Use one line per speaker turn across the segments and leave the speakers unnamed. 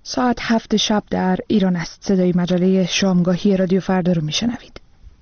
ساعت 7 شب در ایران است. صدای مجله شامگاهی رادیو فردا رو میشنوید.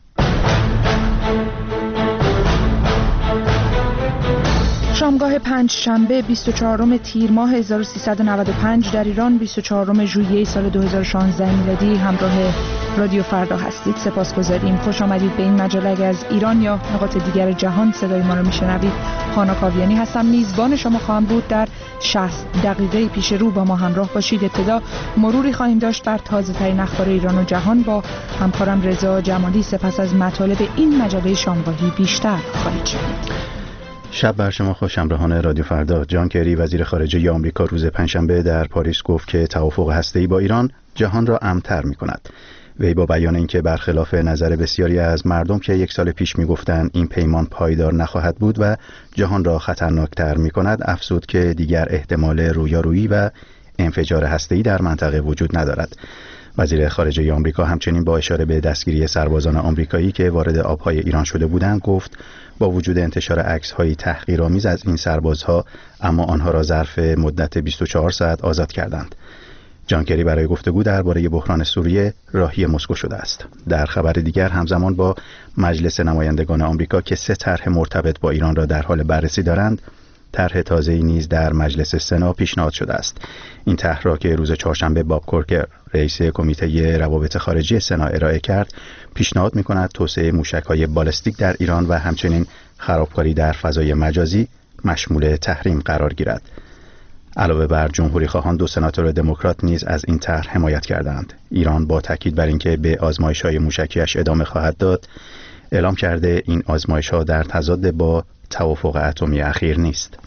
شامگاه پنجشنبه 24 تیر ماه 1395 در ایران، 24 ژوئیه سال 2016 میلادی. همراه رادیو فردا هستید. سپاسگزاریم. خوش آمدید به این مجله. اگر از ایران یا نقاط دیگر جهان صدای ما رو میشنوید، هانا کاویانی هستم. میزبان شما خواهم بود. در 60 دقیقه پیش رو با ما همراه باشید. ابتدا مروری خواهیم داشت بر تازه ترین اخبار ایران و جهان با همکارم رضا جمالی. سپس از مطالب این مجله شامگاهی بیشتر خواهید شنید.
شب بر شما خوش. همراهان رادیو فردا. جان کری وزیر خارجه آمریکا روز پنجشنبه در پاریس گفت که توافق هسته‌ای با ایران جهان را امن‌تر می‌کند. وی با بیان اینکه برخلاف نظر بسیاری از مردم که یک سال پیش می‌گفتند این پیمان پایدار نخواهد بود و جهان را خطرناکتر می‌کند، افزود که دیگر احتمال رویارویی و انفجار هسته‌ای در منطقه وجود ندارد. وزیر خارجه آمریکا همچنین با اشاره به دستگیری سربازان آمریکایی که وارد آبهای ایران شده بودند گفت با وجود انتشار عکس‌های تحقیرآمیز از این سربازها، اما آنها را ظرف مدت 24 ساعت آزاد کردند. جان کری برای گفتگو درباره بحران سوریه راهی مسکو شده است. در خبر دیگر، همزمان با مجلس نمایندگان آمریکا که 3 طرح مرتبط با ایران را در حال بررسی دارند، طرح تازه‌ای نیز در مجلس سنا پیشنهاد شده است. این طرح را که روز چهارشنبه باب کورکر رئیس کمیته روابط خارجی سنا ارائه کرد، پیشنهاد می‌کند توسعه موشک‌های بالستیک در ایران و همچنین خرابکاری در فضای مجازی مشمول تحریم قرار گیرد. علاوه بر جمهوری خواهان، 2 سناتور دموکرات نیز از این طرح حمایت کردند. ایران با تاکید بر اینکه به آزمایش‌های موشکی‌اش ادامه خواهد داد، اعلام کرده این آزمایش‌ها در تضاد با توافق اتمی اخیر نیست.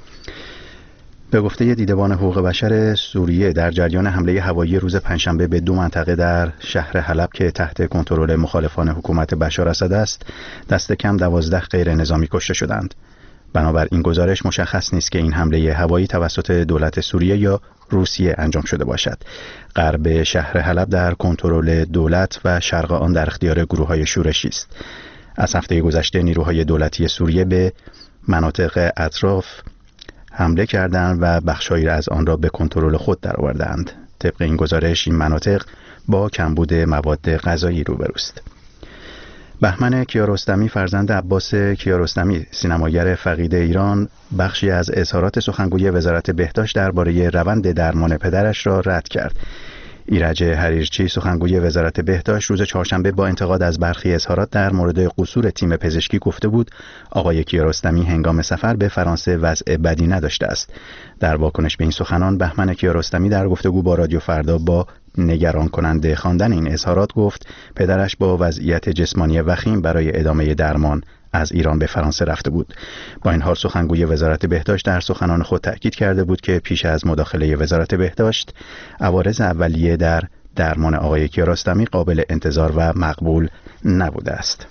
به گفته دیدبان حقوق بشر سوریه، در جریان حمله هوایی روز پنجشنبه به 2 منطقه در شهر حلب که تحت کنترل مخالفان حکومت بشار اسد است، دست کم 12 غیر نظامی کشته شدند. بنابر این گزارش مشخص نیست که این حمله هوایی توسط دولت سوریه یا روسیه انجام شده باشد. غرب شهر حلب در کنترل دولت و شرق آن در اختیار گروه‌های شورشی است. از هفته گذشته نیروهای دولتی سوریه به مناطق اطراف حمله کردند و بخش‌هایی از آن را به کنترل خود درآوردند. طبق این گزارش، این مناطق با کمبود مواد غذایی روبروست. بهمن کیارستمی، فرزند عباس کیارستمی سینماگر فقید ایران، بخشی از اظهارات سخنگوی وزارت بهداشت درباره روند درمان پدرش را رد کرد. ایرج حریرچی، سخنگوی وزارت بهداشت، روز چهارشنبه با انتقاد از برخی اظهارات در مورد قصور تیم پزشکی گفته بود آقای کیارستمی هنگام سفر به فرانسه وضع بدی نداشته است. در واکنش به این سخنان، بهمن کیارستمی در گفتگو با رادیو فردا با نگران کننده خواندن این اظهارات گفت پدرش با وضعیت جسمانی وخیم برای ادامه درمان از ایران به فرانسه رفته بود. با این حال سخنگوی وزارت بهداشت در سخنان خود تأکید کرده بود که پیش از مداخله وزارت بهداشت، عوارض اولیه در درمان آقای کیارستمی قابل انتظار و مقبول نبوده است.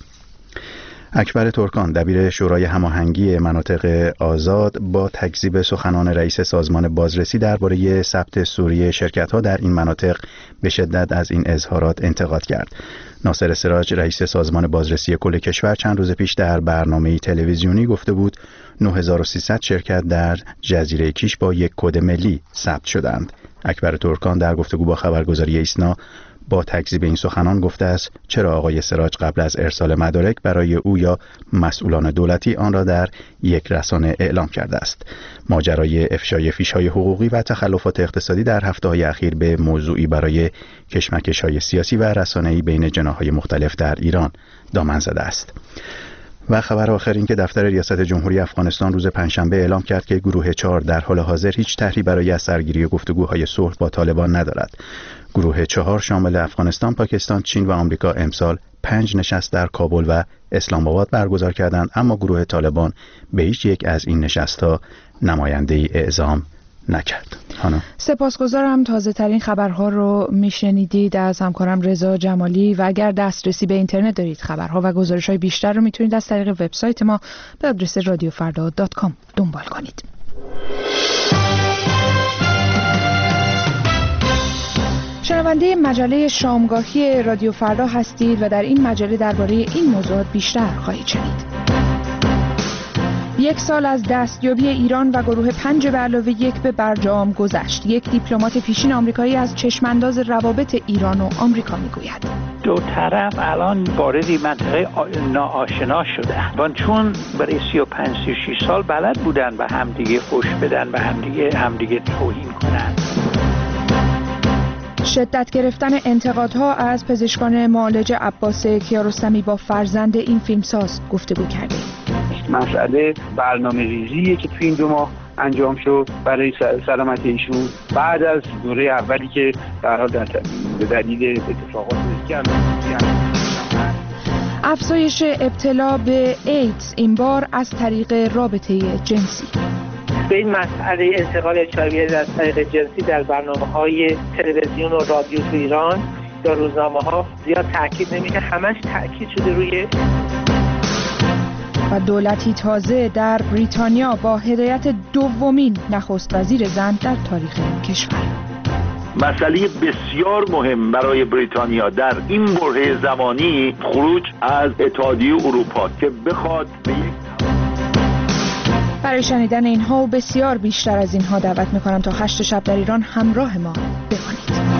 اکبر ترکان، دبیر شورای هماهنگی مناطق آزاد، با تکذیب سخنان رئیس سازمان بازرسی درباره ثبت سوریه شرکت‌ها در این مناطق به شدت از این اظهارات انتقاد کرد. ناصر سراج، رئیس سازمان بازرسی کل کشور، چند روز پیش در برنامه تلویزیونی گفته بود 9300 شرکت در جزیره کیش با یک کد ملی ثبت شدند. اکبر ترکان در گفتگو با خبرگزاری ایسنا با تکذیب این سخنان گفته است چرا آقای سراج قبل از ارسال مدارک برای او یا مسئولان دولتی آن را در یک رسانه اعلام کرده است. ماجرای افشای فیش‌های حقوقی و تخلفات اقتصادی در هفته‌های اخیر به موضوعی برای کشمکش‌های سیاسی و رسانه‌ای بین جناح‌های مختلف در ایران دامن زده است. و خبر آخر این که دفتر ریاست جمهوری افغانستان روز پنجشنبه اعلام کرد که گروه 4 در حال حاضر هیچ طرحی برای از سرگیری گفتگوهای صلح با طالبان ندارد. گروه 4 شامل افغانستان، پاکستان، چین و آمریکا امسال 5 نشست در کابل و اسلام آباد برگزار کردند، اما گروه طالبان به هیچ یک از این نشست‌ها نماینده‌ای اعزام نکرد.
سپاسگزارم. تازه ترین خبرها رو میشنیدید از همکارم رضا جمالی و اگر دسترسی به اینترنت دارید خبرها و گزارش‌های بیشتر رو میتونید از طریق وبسایت ما به آدرس radiofarda.com دنبال کنید. شنونده مجله شامگاهی رادیو فردا هستید و در این مجله درباره این موضوعات بیشتر خواهید شنید. یک سال از دستیابی ایران و گروه 5 به علاوه 1 به برجام گذشت. یک دیپلمات پیشین آمریکایی از چشمانداز روابط ایران و آمریکا میگوید
دو طرف الان وارد منطقه ناآشنا شدن، چون برای 35-36 سال بلد بودن به همدیگه فحش بدن، به همدیگه توهین کنن.
شدت گرفتن انتقادها از پزشکان معالج عباس کیارستمی با فرزند این فیلمساز گفتگو کردیم.
مسئله برنامه‌ریزیه که تو این 2 ماه انجام شد برای سلامت ایشون بعد از دوره اولی که در حال به دلیل اتفاقات
افزایش ابتلا به ایدز این بار از طریق رابطه جنسی.
به این مسئله انتقال HIV از طریق جنسی در برنامه‌های تلویزیون و رادیو تو ایران یا روزنامه‌ها زیاد تاکید نمیشه، همش تاکید شده روی.
و دولتی تازه در بریتانیا با هدایت دومین نخست وزیر زن در تاریخ کشور.
مسئله بسیار مهم برای بریتانیا در این برهه زمانی خروج از اتحادیه اروپا که بخواد به یک
برای شنیدن اینها و بسیار بیشتر از اینها دعوت میکنم تا 8 شب در ایران همراه ما بمانید.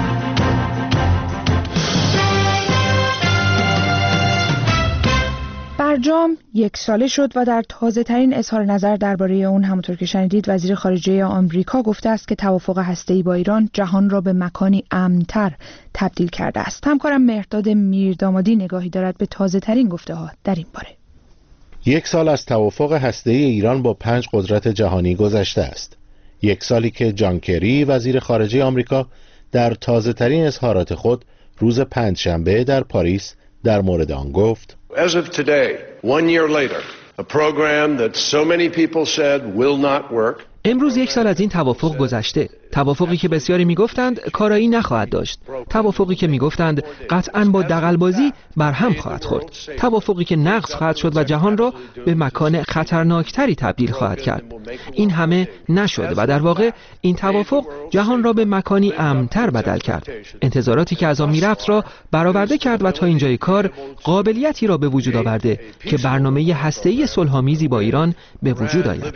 برجام 1 ساله شد و در تازه ترین اظهار نظر درباره اون همونطور که شنیدید وزیر خارجه آمریکا گفته است که توافق هسته‌ای با ایران جهان را به مکانی امن‌تر تبدیل کرده است. همکارم مهرداد میردامادی نگاهی دارد به تازه ترین گفته ها در این باره.
1 سال از توافق هسته‌ای ایران با 5 قدرت جهانی گذشته است. 1 سالی که جان کری وزیر خارجه آمریکا در تازه ترین اظهارات خود روز پنجشنبه در پاریس در مورد آن گفت
As of today, 1 year later, a program that so many people said will not work.
امروز 1 سال از این توافق گذشته. توافقی که بسیاری میگفتند کارایی نخواهد داشت. توافقی که میگفتند قطعاً با دغل‌بازی برهم خواهد خورد. توافقی که نقض خواهد شد و جهان را به مکان خطرناکتری تبدیل خواهد کرد. این همه نشد و در واقع این توافق جهان را به مکانی امن‌تر بدل کرد. انتظاراتی که از آن میرفت را برآورده کرد و تا اینجای کار قابلیتی را به وجود آورده که برنامه هسته‌ای صلح‌آمیزی با ایران به وجود آید.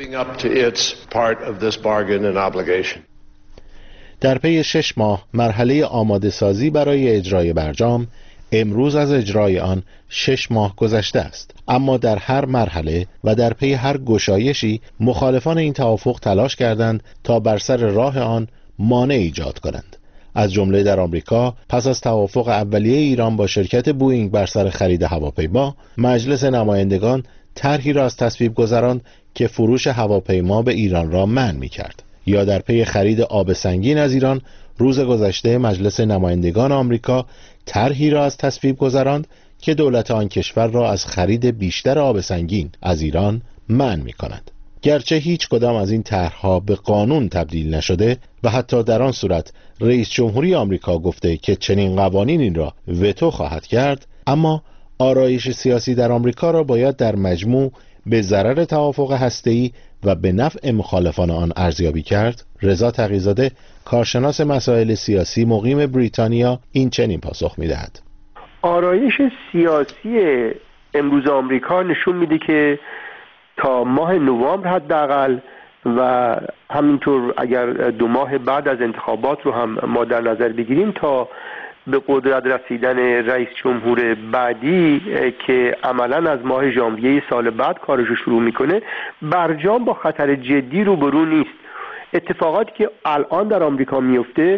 در پی 6 ماه مرحله آماده سازی برای اجرای برجام، امروز از اجرای آن 6 ماه گذشته است. اما در هر مرحله و در پی هر گشایشی مخالفان این توافق تلاش کردند تا بر سر راه آن مانع ایجاد کنند. از جمله در آمریکا پس از توافق اولیه ایران با شرکت بوئینگ بر سر خرید هواپیما، مجلس نمایندگان طرحی را از تصویب گذراند که فروش هواپیما به ایران را منع می‌کرد. یا در پی خرید آب سنگین از ایران، روز گذشته مجلس نمایندگان آمریکا طرحی را از تصویب گذراند که دولت آن کشور را از خرید بیشتر آب سنگین از ایران منع می‌کند. گرچه هیچ کدام از این طرح‌ها به قانون تبدیل نشده و حتی در آن صورت رئیس جمهوری آمریکا گفته که چنین قوانینی را وتو خواهد کرد، اما آرایش سیاسی در آمریکا را باید در مجموع به ضرر توافق هسته‌ای و به نفع مخالفان آن ارزیابی کرد. رضا تقی‌زاده کارشناس مسائل سیاسی مقیم بریتانیا این چنین پاسخ می‌دهد:
آرایش سیاسی امروز آمریکا نشون میده که تا ماه نوامبر حداقل و همینطور اگر 2 ماه بعد از انتخابات رو هم ما در نظر بگیریم تا به قدرت رسیدن رئیس جمهور بعدی که عملاً از ماه ژانویه سال بعد کارش رو شروع میکنه، برجام با خطر جدی روبرو نیست. اتفاقاتی که الان در آمریکا میفته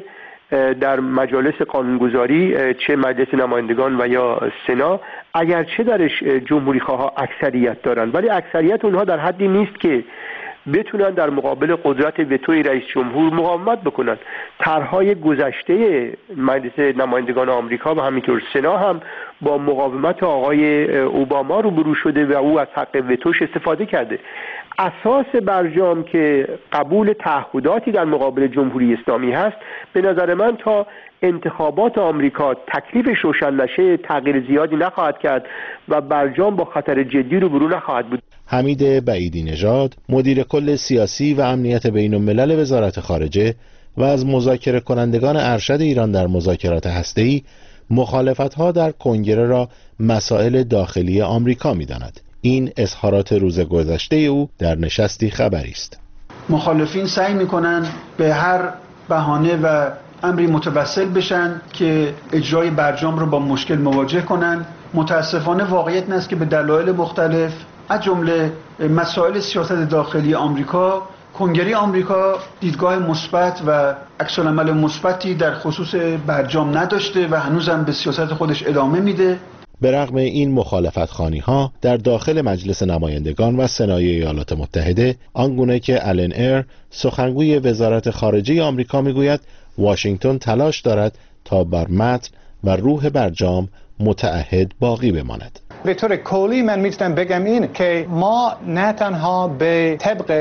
در مجالس قانونگذاری، چه مجلس نمایندگان و یا سنا، اگرچه درش جمهوری خواه اکثریت دارن ولی اکثریت اونها در حدی نیست که بتونن در مقابل قدرت وتوی رئیس جمهور مقاومت بکنن. طرح‌های گذشته مجلس نمایندگان آمریکا و همینطور سنا هم با مقاومت آقای اوباما روبرو شده و او از حق وتوش استفاده کرده. اساس برجام که قبول تعهداتی در مقابل جمهوری اسلامی هست، به نظر من تا انتخابات آمریکا تکلیفش روشن نشه تغییر زیادی نخواهد کرد و برجام با خطر جدی روبرو نخواهد بود.
حمید بعیدی نژاد مدیر کل سیاسی و امنیت بین الملل وزارت خارجه و از مذاکره کنندگان ارشد ایران در مذاکرات هسته‌ای مخالفت‌ها در کنگره را مسائل داخلی آمریکا می‌داند. این اظهارات روز گذشته او در نشستی خبری است.
مخالفین سعی میکنن به هر بهانه و امری متوسل بشن که اجرای برجام رو با مشکل مواجه کنن. متاسفانه واقعیت این است که به دلایل مختلف از جمله مسائل سیاست داخلی آمریکا، کنگره آمریکا دیدگاه مثبت و عکس‌العمل مثبتی در خصوص برجام نداشته و هنوزم به سیاست خودش ادامه میده.
به رغم این مخالفت‌خوانی‌ها در داخل مجلس نمایندگان و سنای ایالات متحده، آنگونه که آلن ایر سخنگوی وزارت خارجه آمریکا میگوید واشنگتن تلاش دارد تا بر متن و روح برجام متعهد باقی بماند.
به طور کلی من میتونم بگم این که ما نه تنها به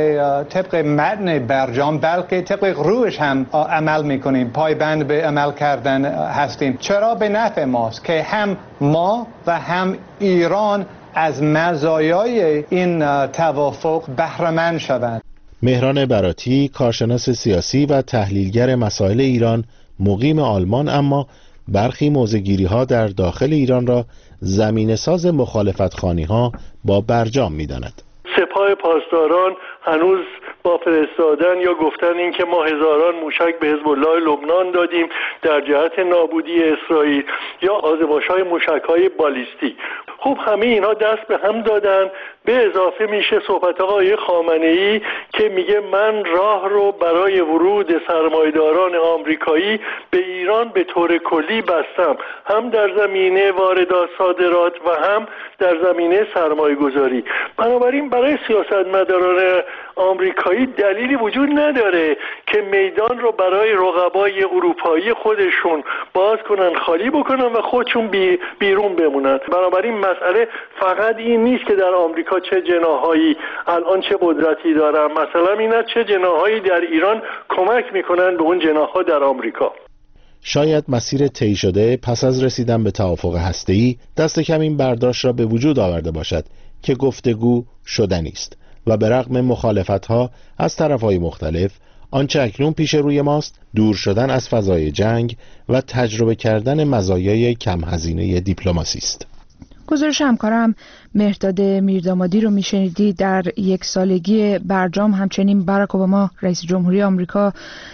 طبق متن برجام بلکه طبق روحش هم عمل میکنیم، پایبند به عمل کردن هستیم. چرا؟ به نفع ماست که هم ما و هم ایران از مزایای این توافق بهره مند شوند.
مهران براتی، کارشناس سیاسی و تحلیلگر مسائل ایران، مقیم آلمان، اما برخی موضع‌گیری‌ها در داخل ایران را زمینه‌ساز مخالفت‌خوانی‌ها با برجام می‌داند.
سپاه پاسداران هنوز با فرستادن یا گفتن این که ما هزاران موشک به حزب الله لبنان دادیم در جهت نابودی اسرائیل یا آذباش‌های موشک‌های بالیستیک. خب همه اینها دست به هم دادن. به اضافه میشه صحبت آقای خامنه‌ای که میگه من راه رو برای ورود سرمایه‌داران آمریکایی به ایران به طور کلی بستم، هم در زمینه واردات صادرات و هم در زمینه سرمایه‌گذاری. بنابراین برای سیاستمداران آمریکایی دلیلی وجود نداره که میدان رو برای رقبای اروپایی خودشون باز کنن، خالی بکنن و خودشون بیرون بمونن. بنابراین مسئله فقط این نیست که در آمریکا چه جناحایی الان چه قدرتی دارن، مثلا این است چه جناحایی در ایران کمک میکنن به اون جناح‌ها در آمریکا.
شاید مسیر طی شده پس از رسیدن به توافق هسته‌ای دست کم این برداشت را به وجود آورده باشد که گفتگو شدنی است و به رغم مخالفت‌ها از طرف‌های مختلف، آنچه اکنون پیش روی ماست دور شدن از فضای جنگ و تجربه کردن مزایای کم هزینه دیپلماسی است.
گزارش همکارم مهرداد میردامادی رو میشنیدید. در یک سالگی برجام همچنین باراک اوباما رئیس جمهوری آمریکا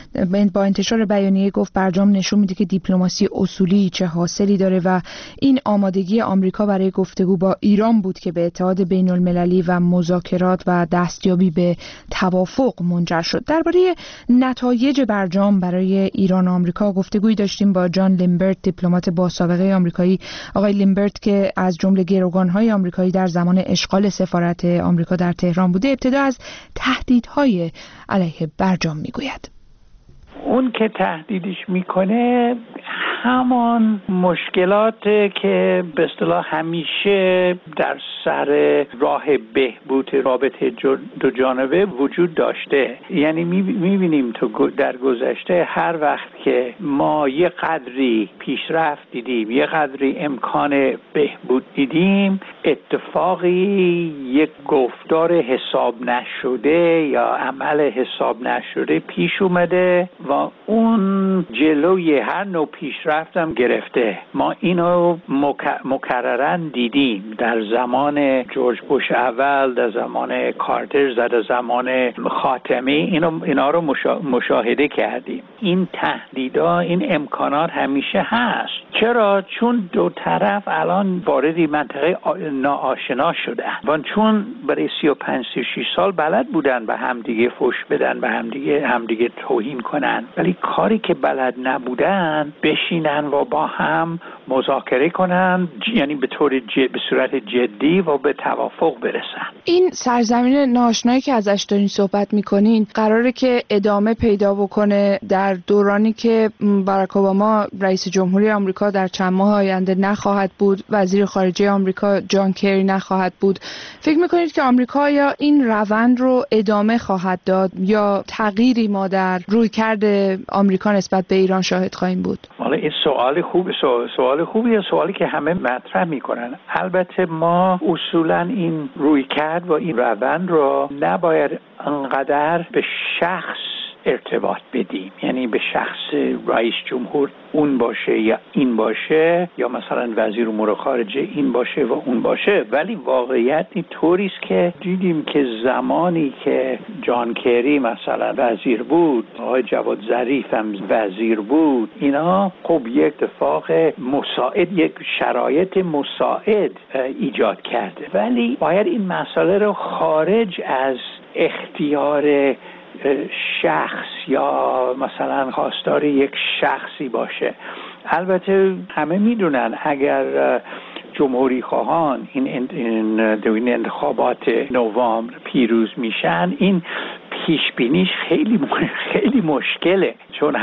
با انتشار بیانیه گفت برجام نشون میده که دیپلماسی اصولی چه حاصلی داره و این آمادگی آمریکا برای گفتگو با ایران بود که به اتحاد بین المللی و مذاکرات و دستیابی به توافق منجر شد. درباره نتایج برجام برای ایران و آمریکا گفتگویی داشتیم با جان لیمبرت، دیپلمات با سابقه آمریکایی. آقای لیمبرت که از جمله گروگان‌های آمریکایی در زمان اشغال سفارت آمریکا در تهران بوده، ابتدا از تهدیدهای علیه برجام میگوید.
اون که تهدیدش میکنه همان مشکلات که به اصطلاح همیشه در سر راه بهبود رابطه دو جانبه وجود داشته. یعنی میبینیم تو در گذشته هر وقت که ما یه قدری پیشرفت دیدیم، یه قدری امکان بهبود دیدیم، اتفاقی یک گفتار حساب نشده یا عمل حساب نشده پیش اومده و اون جلوی هر نوع پیشرفت هم گرفته. ما اینو مکرراً دیدیم در زمان جورج بوش اول، در زمان کارتر، در زمان خاتمی، اینا رو مشاهده کردیم. این تهدیدها، این امکانات همیشه هست. چرا؟ چون دو طرف الان وارد منطقه ناآشنا شدن و چون برای 35-36 سال بلد بودن به همدیگه فحش بدن، به همدیگه توهین کنن، ولی کاری که بلد نبودن بشینن و با هم مذاکره کنن، یعنی به صورت جدی و به توافق برسن.
این سرزمین ناآشنایی که ازش دارین صحبت میکنین قراره که ادامه پیدا بکنه در دورانی که باراک اوباما رئیس جمهوری آمریکا در چند ماه آینده نخواهد بود، وزیر خارجه آمریکا جان کری نخواهد بود. فکر میکنید که آمریکا یا این روند رو ادامه خواهد داد یا تغییری ما در رویکرد آمریکا نسبت به ایران شاهد خواهیم بود؟
حالا این سوال خوبیه، سوالی که همه مطرح میکنن. البته ما اصولا این رویکرد و این روند رو نباید انقدر به شخص ارتباط بدیم، یعنی به شخص رئیس جمهور اون باشه یا این باشه، یا مثلا وزیر امور خارجه این باشه و اون باشه. ولی واقعیت این طوری است که دیدیم که زمانی که جان کری مثلا وزیر بود، آقای جواد ظریف هم وزیر بود، اینا خب یک اتفاق مساعد، یک شرایط مساعد ایجاد کرده. ولی باید این مسئله رو خارج از اختیار شخص یا مثلا خواستار یک شخصی باشه. البته همه میدونن اگر جمهوری خواهان این انتخابات نوامبر پیروز میشن، این پیش بینیش خیلی مشکله، چون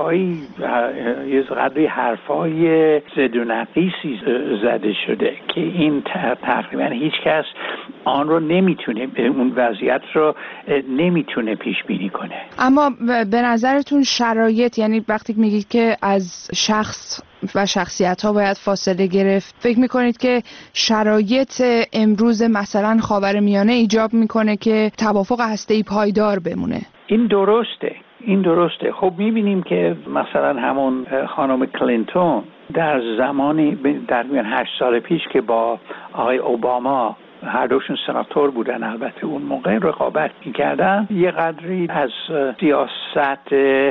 یه قدری حرفای زد و نقیصی زده شده که این تقریبا هیچ کس آن رو نمیتونه، اون وضعیت رو نمیتونه پیش بینی کنه.
اما به نظرتون شرایط، یعنی وقتی میگید که از شخص و شخصیت‌ها باید فاصله گرفت، فکر می‌کنید که شرایط امروز مثلا خاورمیانه ایجاب می‌کنه که توافق هسته‌ای پایدار بمونه؟
این درسته. خب می‌بینیم که مثلا همون خانم کلینتون در زمانی در 8 سال پیش که با آقای اوباما هر دوشون سناتور بودن، البته اون موقع رقابت می‌کردن، یه قدری از سیاست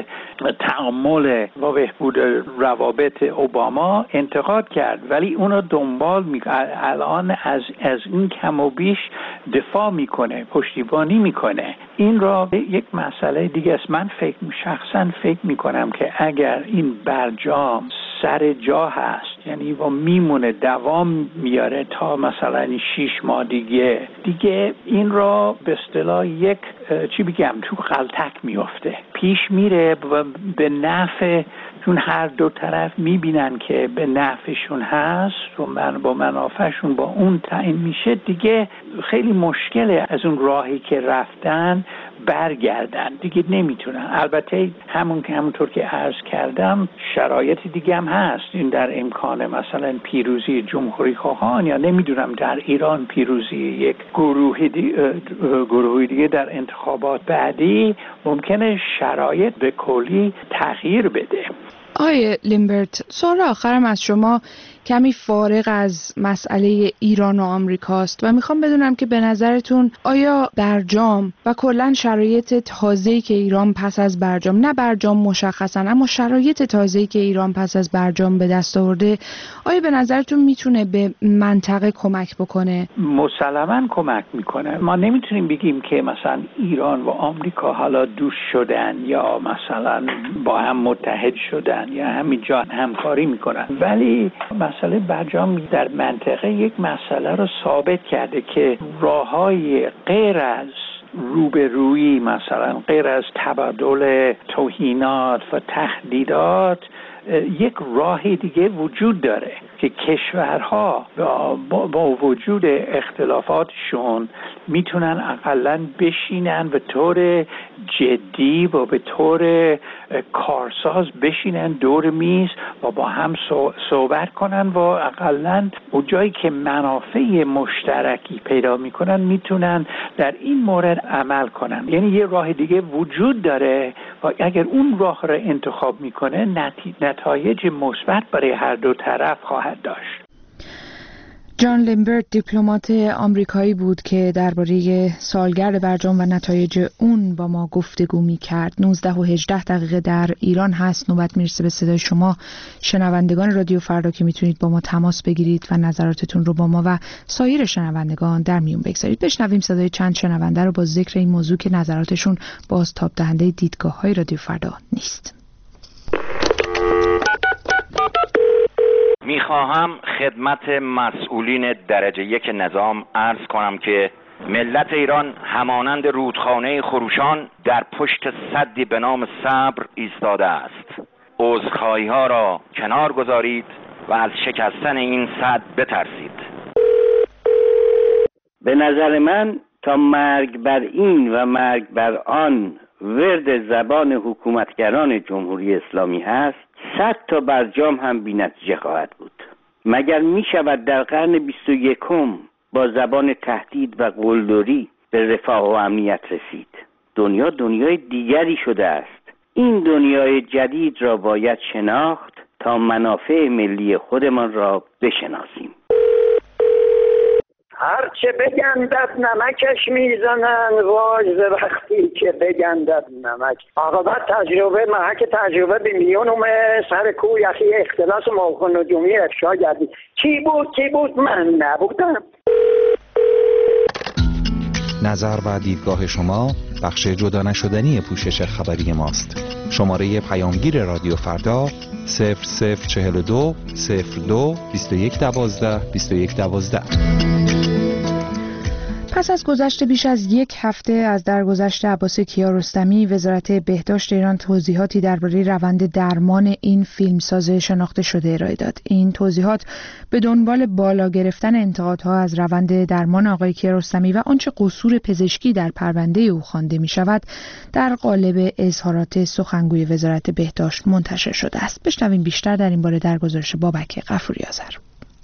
تعامل و بهبود روابط اوباما انتقاد کرد، ولی اونو دنبال الان از این کم و بیش دفاع میکنه، پشتیبانی میکنه. این را یک مسئله دیگه است. من شخصا فکر میکنم که اگر این برجام سر جا هست، یعنی و میمونه دوام میاره تا مثلا 6 ماه دیگه این را به اصطلاح یک تو غلطک میفته، پیش میره و به نفع، چون هر دو طرف میبینن که به نفعشون هست و با منافعشون با اون تعیین میشه، دیگه خیلی مشکله از اون راهی که رفتن برگردن، دیگه نمیتونن. البته همونطور که عرض کردم شرایط دیگه هم هست، این در امکان مثلا پیروزی جمهوری خواهان یا نمیدونم در ایران پیروزی یک گروهی دیگه در انتخابات بعدی، ممکنه شرایط به کلی تغییر بده.
آقای لیمبرت، سوال آخرم از شما کمی فارغ از مسئله ایران و آمریکاست و میخوام بدونم که به نظرتون آیا برجام و کلا شرایط تازه‌ای که ایران پس از برجام، نه برجام مشخصا اما شرایط تازه‌ای که ایران پس از برجام به دست آورده، آیا به نظرتون میتونه به منطقه کمک بکنه؟
مسلماً کمک میکنه. ما نمیتونیم بگیم که مثلا ایران و آمریکا حالا دوست شدن یا مثلا با هم متحد شدن یا همینجا همکاری میکنن، ولی مسئله برجام در منطقه یک مسئله رو ثابت کرده که راههای غیر از روبرویی، مثلا غیر از تبادل توهینات و تهدیدات، یک راه دیگه وجود داره که کشورها با وجود اختلافاتشون میتونن اقلن بشینن به طور جدی و به طور کارساز بشینن دور میز و با هم صحبت کنن و اقلن اون جایی که منافع مشترکی پیدا میکنن میتونن در این مورد عمل کنن. یعنی یه راه دیگه وجود داره و اگر اون راه رو انتخاب میکنه نتایج مثبت برای هر دو طرف خواهد داشت.
جان لیمبرت دیپلمات آمریکایی بود که درباره سالگرد برجام و نتایج اون با ما گفتگو می‌کرد. 19:18 در ایران هست. نوبت میرسه به صدای شما شنوندگان رادیو فردا که میتونید با ما تماس بگیرید و نظراتتون رو با ما و سایر شنوندگان در میون بگذارید. بشنویم صدای چند شنونده رو با ذکر این موضوع که نظراتشون بازتاب دهنده دیدگاه‌های رادیو فردا نیست.
میخواهم خدمت مسئولین درجه 1 نظام عرض کنم که ملت ایران همانند رودخانه خروشان در پشت سدی به نام صبر ایستاده است. عذرخواهی ها را کنار گذارید و از شکستن این سد بترسید.
به نظر من تا مرگ بر این و مرگ بر آن ورد زبان حکومتگران جمهوری اسلامی هست، 100 تا برجام هم بی‌نتیجه خواهد بود. مگر می شود در قرن 21 با زبان تهدید و قلدری به رفاه و امنیت رسید؟ دنیا دنیای دیگری شده است. این دنیای جدید را باید شناخت تا منافع ملی خودمان را بشناسیم.
هرچه بگندد نمکش میزنن، وای ز وقتی که بگندد نمک. عاقبت تجربه محک تجربه به میلیونم سر کوه یخی اختلاس موقع نجومی افشا گردید. کی بود من نبودم.
نظر و دیدگاه شما بخش جدا نشدنی پوشش خبری ماست. شماره پیامگیر رادیو فردا 0042 02 21 12 21 12.
پس از گذشت بیش از یک هفته از درگذشت عباس کیارستمی، وزارت بهداشت ایران توضیحاتی درباره روند درمان این فیلمساز شناخته شده ارائه داد. این توضیحات به دنبال بالا گرفتن انتقادها از روند درمان آقای کیارستمی و آنچه قصور پزشکی در پرونده او خوانده می شود در قالب اظهارات سخنگوی وزارت بهداشت منتشر شده است. بشنویم بیشتر در این باره در گزارش بابک غفوری آذر.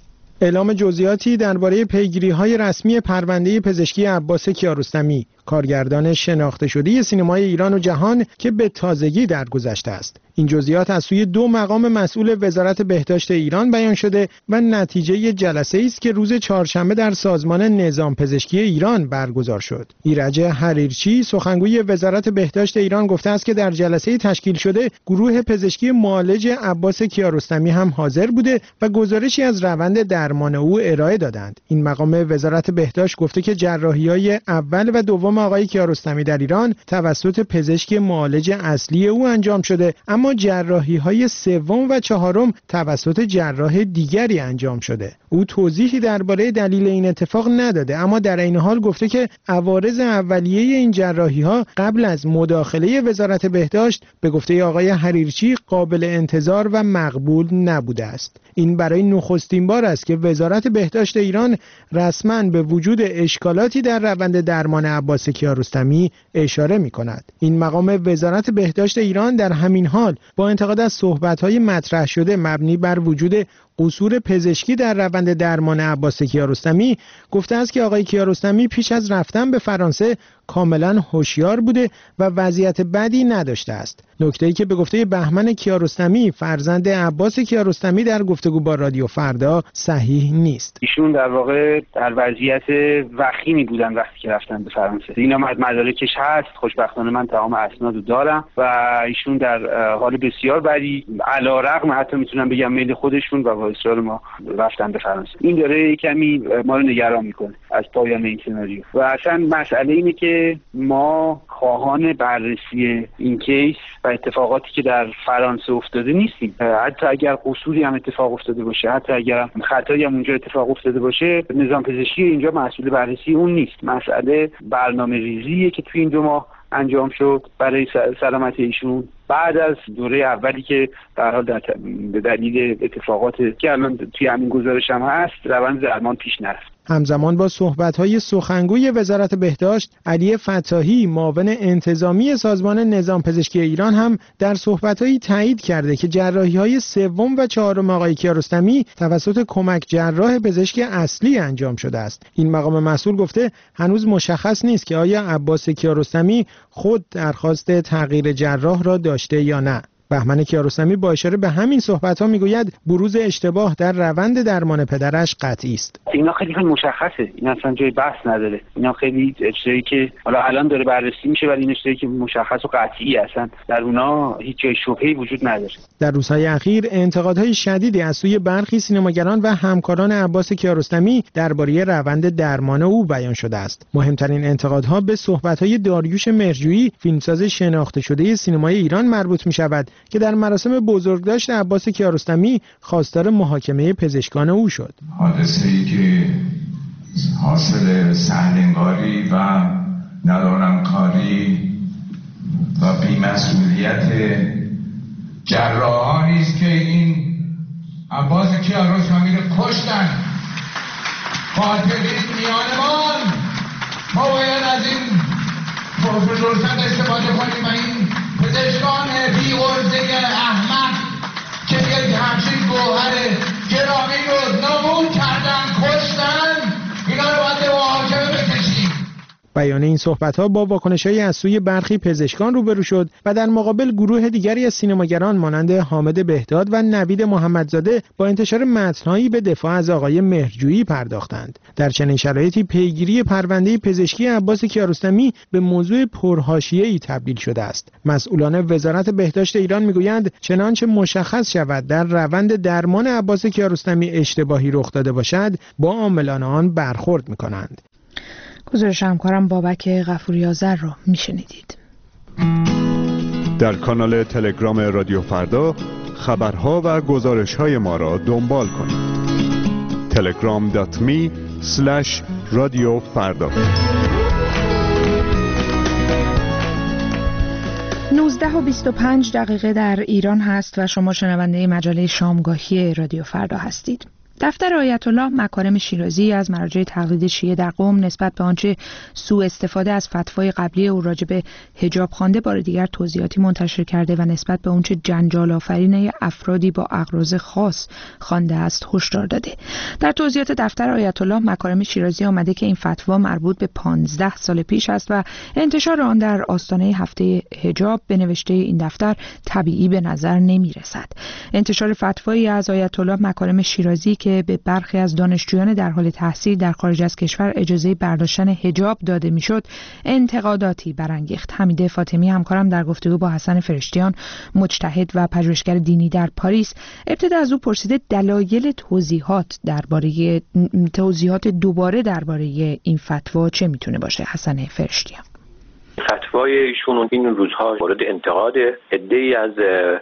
اعلام جزئیاتی درباره پیگیری‌های رسمی پرونده پزشکی عباس کیارستمی، کارگردان شناخته شده سینمای ایران و جهان که به تازگی درگذشته است. این جزئیات از سوی دو مقام مسئول وزارت بهداشت ایران بیان شده و نتیجه جلسه‌ای است که روز چهارشنبه در سازمان نظام پزشکی ایران برگزار شد. ایرج حریرچی، سخنگوی وزارت بهداشت ایران، گفته است که در جلسه تشکیل شده گروه پزشکی معالج عباس کیارستمی هم حاضر بوده و گزارشی از روند درمان او ارائه دادند. این مقام وزارت بهداشت گفته که جراحی‌های اول و دوم آقای کیارستمی در ایران توسط پزشک معالج اصلی او انجام شده، اما جراحی‌های سوم و چهارم توسط جراح دیگری انجام شده. او توضیحی درباره دلیل این اتفاق نداده، اما در این حال گفته که عوارض اولیه این جراحی‌ها قبل از مداخله وزارت بهداشت به گفته آقای حریرچی قابل انتظار و مقبول نبوده است. این برای نخستین بار است که وزارت بهداشت ایران رسما به وجود اشکالاتی در روند درمان عباس کیارستمی اشاره می‌کند. این مقام وزارت بهداشت ایران در همین حال با انتقاد از صحبت‌های مطرح شده مبنی بر وجود قصور پزشکی در روند درمان عباس کیارستمی گفته است که آقای کیارستمی پیش از رفتن به فرانسه کاملا هوشیار بوده و وضعیت بدی نداشته است. نکته‌ای که به گفته بهمن کیارستمی فرزند عباس کیارستمی در گفتگو با رادیو فردا صحیح نیست.
ایشون در واقع در وضعیت وخیمی بودن وقتی که رفتن به فرانسه. اینا مدارکش هست، خوشبختانه من تمام اسنادو دارم و ایشون در حال بسیار بدی علیرغم حتی میتونم بگم میل خودشون و با اصرار ما رفتن به فرانسه. این داره کمی ما رو نگران میکنه از پایان این سناریو و اصلا مسئله اینه که ما خواهان بررسی این کیس و اتفاقاتی که در فرانسه افتاده نیستیم. حتی اگر قصوری هم اتفاق افتاده باشه، حتی اگر خطایی هم اونجا اتفاق افتاده باشه، نظام پزشکی اینجا مسئول بررسی اون نیست. مسئله برنامه‌ریزیه که توی این 2 ماه انجام شد برای سلامتی ایشون بعد از دوره اولی که در حال به دلیل اتفاقات که الان توی همین گزارش هم هست روند درمان پیش نرفت.
همزمان با صحبت‌های سخنگوی وزارت بهداشت علی فتاحی، معاون انتظامی سازمان نظام پزشکی ایران، هم در صحبت‌هایی تایید کرده که جراحی‌های سوم و چهارم آقای کیارستمی توسط کمک جراح پزشک اصلی انجام شده است. این مقام مسئول گفته هنوز مشخص نیست که آیا عباس کیارستمی خود درخواست تغییر جراح را داشته یا نه. بهمن کیارستمی با اشاره به همین صحبت‌ها میگوید بروز اشتباه در روند درمان پدرش قطعی است.
اینا خیلی مشخصه، این اصلا جای بحث نداره. اینا خیلی اجرایی که حالا الان داره بررسی میشه ولی این اجرایی که مشخص و قطعی اصلا در اونا هیچ جای شبهه‌ای وجود نداره.
در روزهای اخیر انتقادهای شدیدی از سوی برخی سینماگران و همکاران عباس کیارستمی درباره روند درمان او بیان شده است. مهمترین انتقادها به صحبت‌های داریوش مهرجویی، فیلمساز شناخته شده سینمای ایران مربوط می‌شود که در مراسم بزرگداشت عباس کیارستمی خواستار محاکمه پزشکان او شد.
حادثه‌ای که حاصل سهل‌انگاری و ندارمکاری و بی‌مسئولیت جراحانی است که این عباس کیارستمی رو کشتن. قاتلین میانمان، ما باید از این فرصت استفاده کنیم و این پزشکان بی‌عرضه احمق که یک همچین گوهر گرامی رو نابود کردن، کشتن، اینا رو باید به محاکمه بکشیم.
بیان این صحبت‌ها با واکنش‌های از سوی برخی پزشکان روبرو شد و در مقابل گروه دیگری از سینماگران مانند حامد بهداد و نوید محمدزاده با انتشار متن‌هایی به دفاع از آقای مهرجویی پرداختند. در چنین شرایطی پیگیری پرونده پزشکی عباس کیارستمی به موضوع پرحاشیه‌ای تبدیل شده است. مسئولان وزارت بهداشت ایران میگویند چنانچه مشخص شود در روند درمان عباس کیارستمی اشتباهی رخ داده باشد، با عاملان آن برخورد می‌کنند.
گزارش همکارم بابک غفوری آذر رو میشنیدید.
در کانال تلگرام رادیو فردا خبرها و گزارش‌های ما را دنبال کنید. telegram.me/رادیو فردا.
19:25 در ایران هست و شما شنونده مجله شامگاهی رادیو فردا هستید. دفتر آیت الله مکارم شیرازی از مراجع تقلید شیعه در قم نسبت به آنچه سوء استفاده از فتوای قبلی او راجع به حجاب خوانده بار دیگر توضیحاتی منتشر کرده و نسبت به آنچه جنجال آفرین افرادی با اغراض خاص خوانده است هشدار داده. در توضیحات دفتر آیت الله مکارم شیرازی آمده که این فتوا مربوط به 15 سال پیش است و انتشار آن در آستانه هفته حجاب به نوشته این دفتر طبیعی به نظر نمی رسد. انتشار فتوایی از آیت الله مکارم شیرازی که به برخی از دانشجویان در حال تحصیل در خارج از کشور اجازه برداشتن حجاب داده میشد انتقاداتی برانگیخت. حمیده فاطمی همکارم در گفتگو با حسن فرشتیان مجتهد و پژوهشگر دینی در پاریس ابتدا از او پرسیده دلایل توضیحات دوباره درباره این فتوا چه میتونه باشه. حسن فرشتیان:
فتوای ایشون این روزها مورد انتقاد عده‌ای از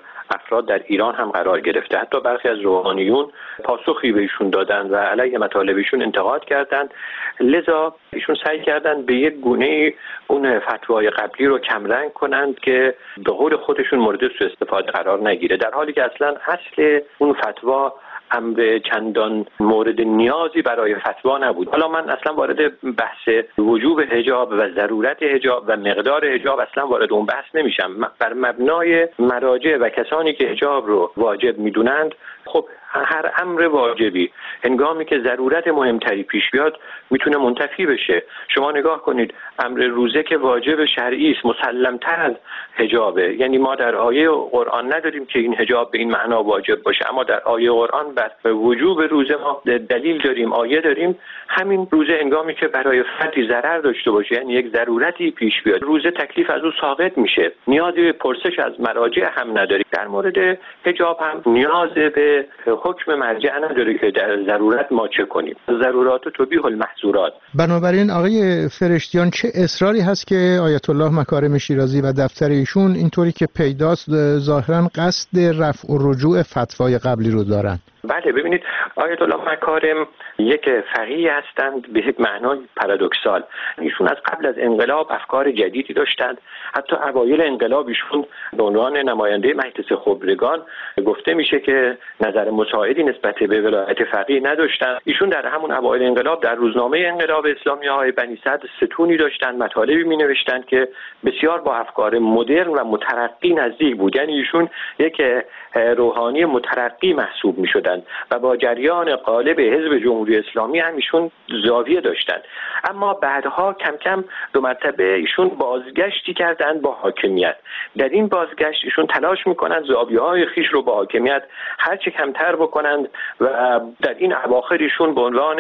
افراد در ایران هم قرار گرفته. حتی برخی از روحانیون پاسخی به ایشون دادن و علیه مطالب ایشون انتقاد کردند. لذا ایشون سعی کردند به یک گونه اون فتوای قبلی رو کمرنگ کنند که به قول خودشون مورد سوء استفاده قرار نگیره، در حالی که اصلا اصل اون فتوا امر چندان مورد نیازی برای فتوا نبود. حالا من اصلا وارد بحث وجوب حجاب و ضرورت حجاب و مقدار حجاب اصلا وارد اون بحث نمیشم. بر مبنای مراجع و کسانی که حجاب رو واجب میدونند، خب هر امر واجبی هنگامی که ضرورت مهمتری پیش بیاد میتونه منتفی بشه. شما نگاه کنید، امر روزه که واجب شرعی است، مسلم‌تر از حجابه. یعنی ما در آیه قرآن نداریم که این حجاب به این معنا واجب باشه، اما در آیه قرآن بر وجوب روزه ما دلیل داریم، آیه داریم. همین روزه هنگامی که برای فردی ضرر داشته باشه، یعنی یک ضرورتی پیش بیاد، روزه تکلیف از او ساقط میشه، نیازی به پرسش از مراجع هم نداری. در مورد حجاب هم نیاز به حکم مرجع نداره که در ضرورت ما چه کنیم. ضرورات تبیح المحظورات.
بنابراین آقای فرشتیان، چه اصراری هست که آیت الله مکارم شیرازی و دفتر ایشون اینطوری که پیداست ظاهرا قصد رفع و رجوع فتوای قبلی رو دارن؟
بله، ببینید، آیت الله مکارم یک فقیه هستند به یک معنای پارادوکسال. ایشون از قبل از انقلاب افکار جدیدی داشتند. حتی اوایل انقلاب ایشون به عنوان نماینده مجلس خبرگان گفته میشه که نظر مساعدی نسبت به ولایت فقیه نداشتند. ایشون در همون اوایل انقلاب در روزنامه انقلاب اسلامی های بنی صدر ستونی داشتند، مطالبی می نوشتند که بسیار با افکار مدرن و مترقی نزدیک بود. یعنی ایشون یک روحانی مترقی محسوب می شدند و با جریان غالب حزب جمهوری اسلامی هم ایشون زاویه داشتند. اما بعدها کم کم دو مرتبه ایشون بازگشتی کردند با حاکمیت. در این بازگشت ایشون تلاش میکنند زاویه‌های خیش رو با حاکمیت هرچه کمتر بکنند و در این اواخر ایشون به عنوان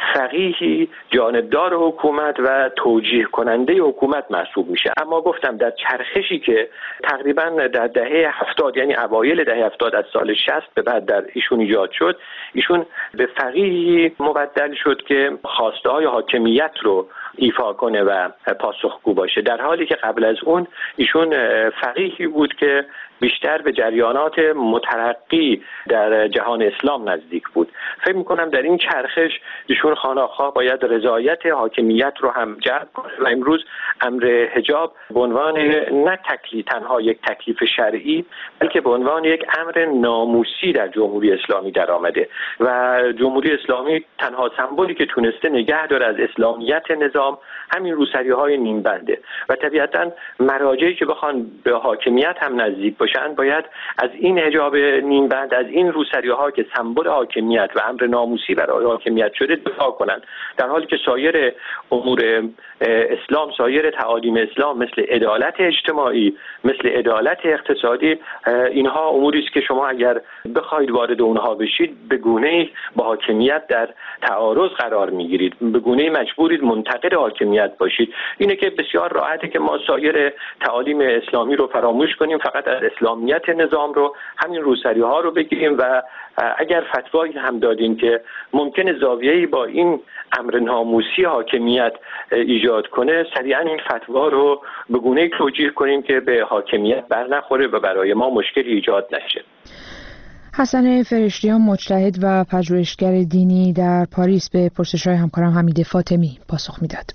فقیهی جانبدار حکومت و توجیه کننده حکومت محسوب میشه. اما گفتم در چرخشی که تقریبا در دهه 70، یعنی اوایل دهه 70 از سال 60 به بعد در ایشون ایجاد شد، ایشون به فقیهی مبدل شد که خواسته های حاکمیت رو ایفا کنه و پاسخگو باشه، در حالی که قبل از اون ایشون فقیهی بود که بیشتر به جریانات مترقی در جهان اسلام نزدیک بود. فکر میکنم در این چرخش ایشون خانه‌خواه باید رضایت حاکمیت رو هم جلب کنه و امروز امر حجاب به عنوان نه تنها یک تکلیف شرعی، بلکه به عنوان یک امر ناموسی در جمهوری اسلامی در آمده و جمهوری اسلامی تنها سمبولی که تونسته نگه داره از اسلامیت نظام همین روسری‌های نیمبنده و طبیعتاً مراجعی که بخوان به حاکمیت هم نزدیک باشند باید از این حجاب نیم بند، از این روسری‌ها که سمبل حاکمیت و امر ناموسی برای حاکمیت شده دفاع کنند، در حالی که سایر امور اسلام، سایر تعالیم اسلام مثل عدالت اجتماعی، مثل عدالت اقتصادی، اینها اموری است که شما اگر بخواید وارد اونها بشید به گونه‌ای با حاکمیت در تعارض قرار میگیرید، به گونه‌ای مجبورید منتقد حاکمیت باشید. اینه که بسیار راحته که ما سایر تعالیم اسلامی رو فراموش کنیم، فقط از اسلامیت نظام رو، همین روسری‌ها رو بگیریم و اگر فتوایی هم دادیم که ممکنه زاویه‌ای با این امر ناموسی حاکمیت ایجاد کنه، سریعا این فتوا رو به گونه‌ای توجیه کنیم که به حاکمیت بر نخوره و برای ما مشکلی ایجاد نشه.
حسن فرشتیان، مجتهد و پژوهشگر دینی در پاریس، به پرسش‌های همکارم حمید فاطمی پاسخ میداد.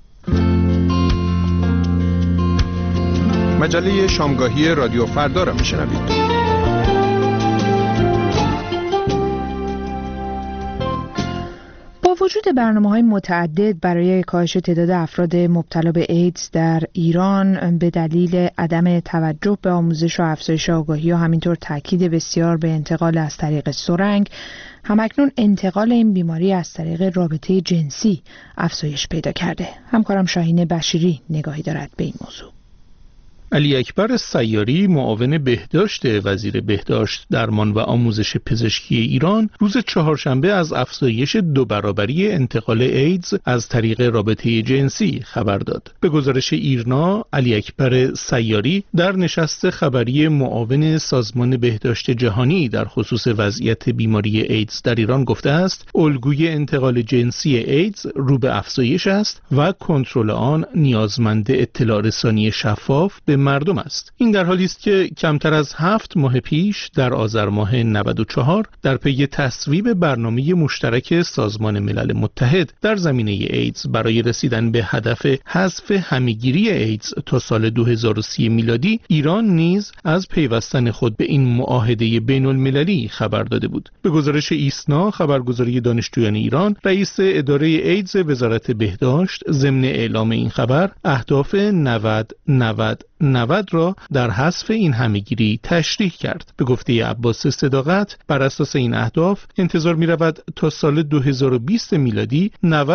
مجله شامگاهی رادیو فردا را میشنوید.
با وجود برنامه‌های متعدد برای کاهش تعداد افراد مبتلا به ایدز در ایران به دلیل عدم توجه به آموزش و افزایش آگاهی و همینطور تاکید بسیار به انتقال از طریق سرنگ، همکنون انتقال این بیماری از طریق رابطه جنسی افزایش پیدا کرده. همکارم شاهین بشیری نگاهی دارد به این موضوع.
علی اکبر سیاری، معاون بهداشت وزیر بهداشت، درمان و آموزش پزشکی ایران، روز چهارشنبه از افزایش 2 برابری انتقال ایدز از طریق رابطه جنسی خبر داد. به گزارش ایرنا، علی اکبر سیاری در نشست خبری معاون سازمان بهداشت جهانی در خصوص وضعیت بیماری ایدز در ایران گفته است الگوی انتقال جنسی ایدز رو به افزایش است و کنترل آن نیازمند اطلاع رسانی شفاف به مردم است. این در حالی است که کمتر از 7 ماه پیش در آذر ماه 94 در پی تصویب برنامه مشترک سازمان ملل متحد در زمینه ایدز برای رسیدن به هدف حذف همه‌گیری ایدز تا سال 2030 میلادی، ایران نیز از پیوستن خود به این معاهده بین المللی خبر داده بود. به گزارش ایسنا، خبرگزاری دانشجویان ایران، رئیس اداره ایدز وزارت بهداشت ضمن اعلام این خبر اهداف 90 را در حذف این همه‌گیری تشریح کرد. به گفته عباس صداقت، بر اساس این اهداف انتظار می رود تا سال 2020 میلادی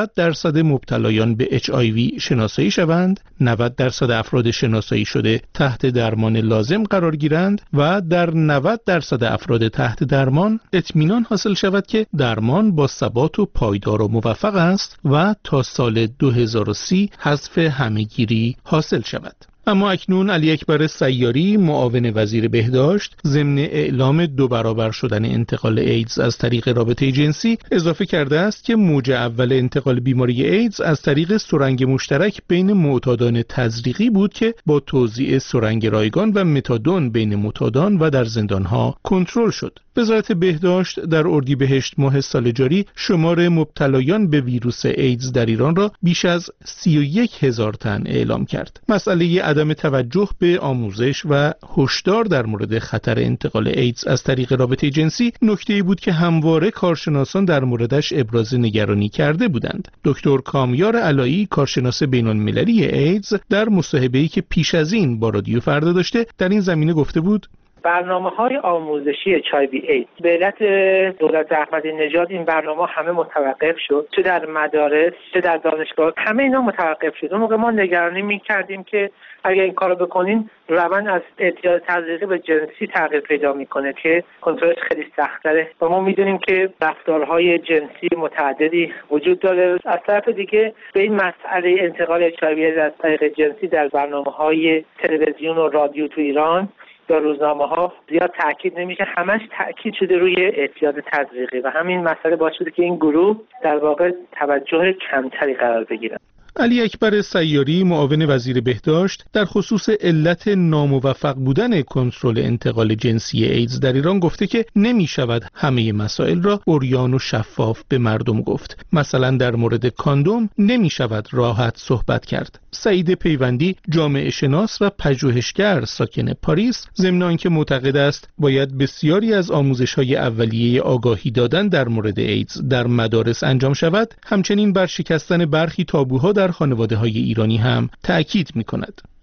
90% مبتلایان به HIV شناسایی شوند، 90% افراد شناسایی شده تحت درمان لازم قرار گیرند و در 90% افراد تحت درمان اطمینان حاصل شود که درمان با ثبات و پایدار و موفق است و تا سال 2030 حذف همه‌گیری حاصل شود. اما اکنون علی اکبر سیاری، معاون وزیر بهداشت، ضمن اعلام 2 برابر شدن انتقال ایدز از طریق رابطه جنسی اضافه کرده است که موج اول انتقال بیماری ایدز از طریق سرنگ مشترک بین معتادان تزریقی بود که با توزیع سرنگ رایگان و متادون بین معتادان و در زندانها کنترل شد. وزارت بهداشت در اردیبهشت ماه سال جاری شمار مبتلایان به ویروس ایدز در ایران را بیش از 31,000 تن اعلام کرد. مسئله عدم توجه به آموزش و هشدار در مورد خطر انتقال ایدز از طریق رابطه جنسی نکته‌ای بود که همواره کارشناسان در موردش ابراز نگرانی کرده بودند. دکتر کامیار علایی، کارشناس بین‌المللی ایدز، در مصاحبه‌ای که پیش از این با رادیو فردا داشته در این زمینه گفته بود:
برنامه‌های آموزشی HIV ایدز به علت دولت احمدی نژاد این برنامه همه متوقف شد، چه در مدارس چه در دانشگاه، همه اینا متوقف شد. اون موقع ما نگرانی می‌کردیم که اگر این کارو بکنین روند از اعتیاد تزریقی به جنسی تغییر پیدا میکنه که کنترلش خیلی سخت‌تره و ما میدونیم که رفتارهای جنسی متعددی وجود داره. از طرف دیگه به این مسئله انتقال HIV از طریق جنسی در برنامه‌های تلویزیون و رادیو تو ایران در روزنامه‌ها زیاد تاکید نمیشه، همش تاکید شده روی اعتیاد تزریقی و همین مسئله باعث شده که این گروه در واقع توجه کمتری قرار بگیرن.
علی اکبر سیاری، معاون وزیر بهداشت، در خصوص علت ناموفق بودن کنترل انتقال جنسی ایدز در ایران گفته که نمی شود همه مسائل را عریان و شفاف به مردم گفت. مثلا در مورد کاندوم نمی شود راحت صحبت کرد. سعید پیوندی، جامعه شناس و پژوهشگر ساکن پاریس، ضمن آنکه معتقد است باید بسیاری از آموزش‌های اولیه آگاهی دادن در مورد ایدز در مدارس انجام شود، همچنین بر شکستن برخی تابوها در خانواده‌های ایرانی هم تأکید می‌کند.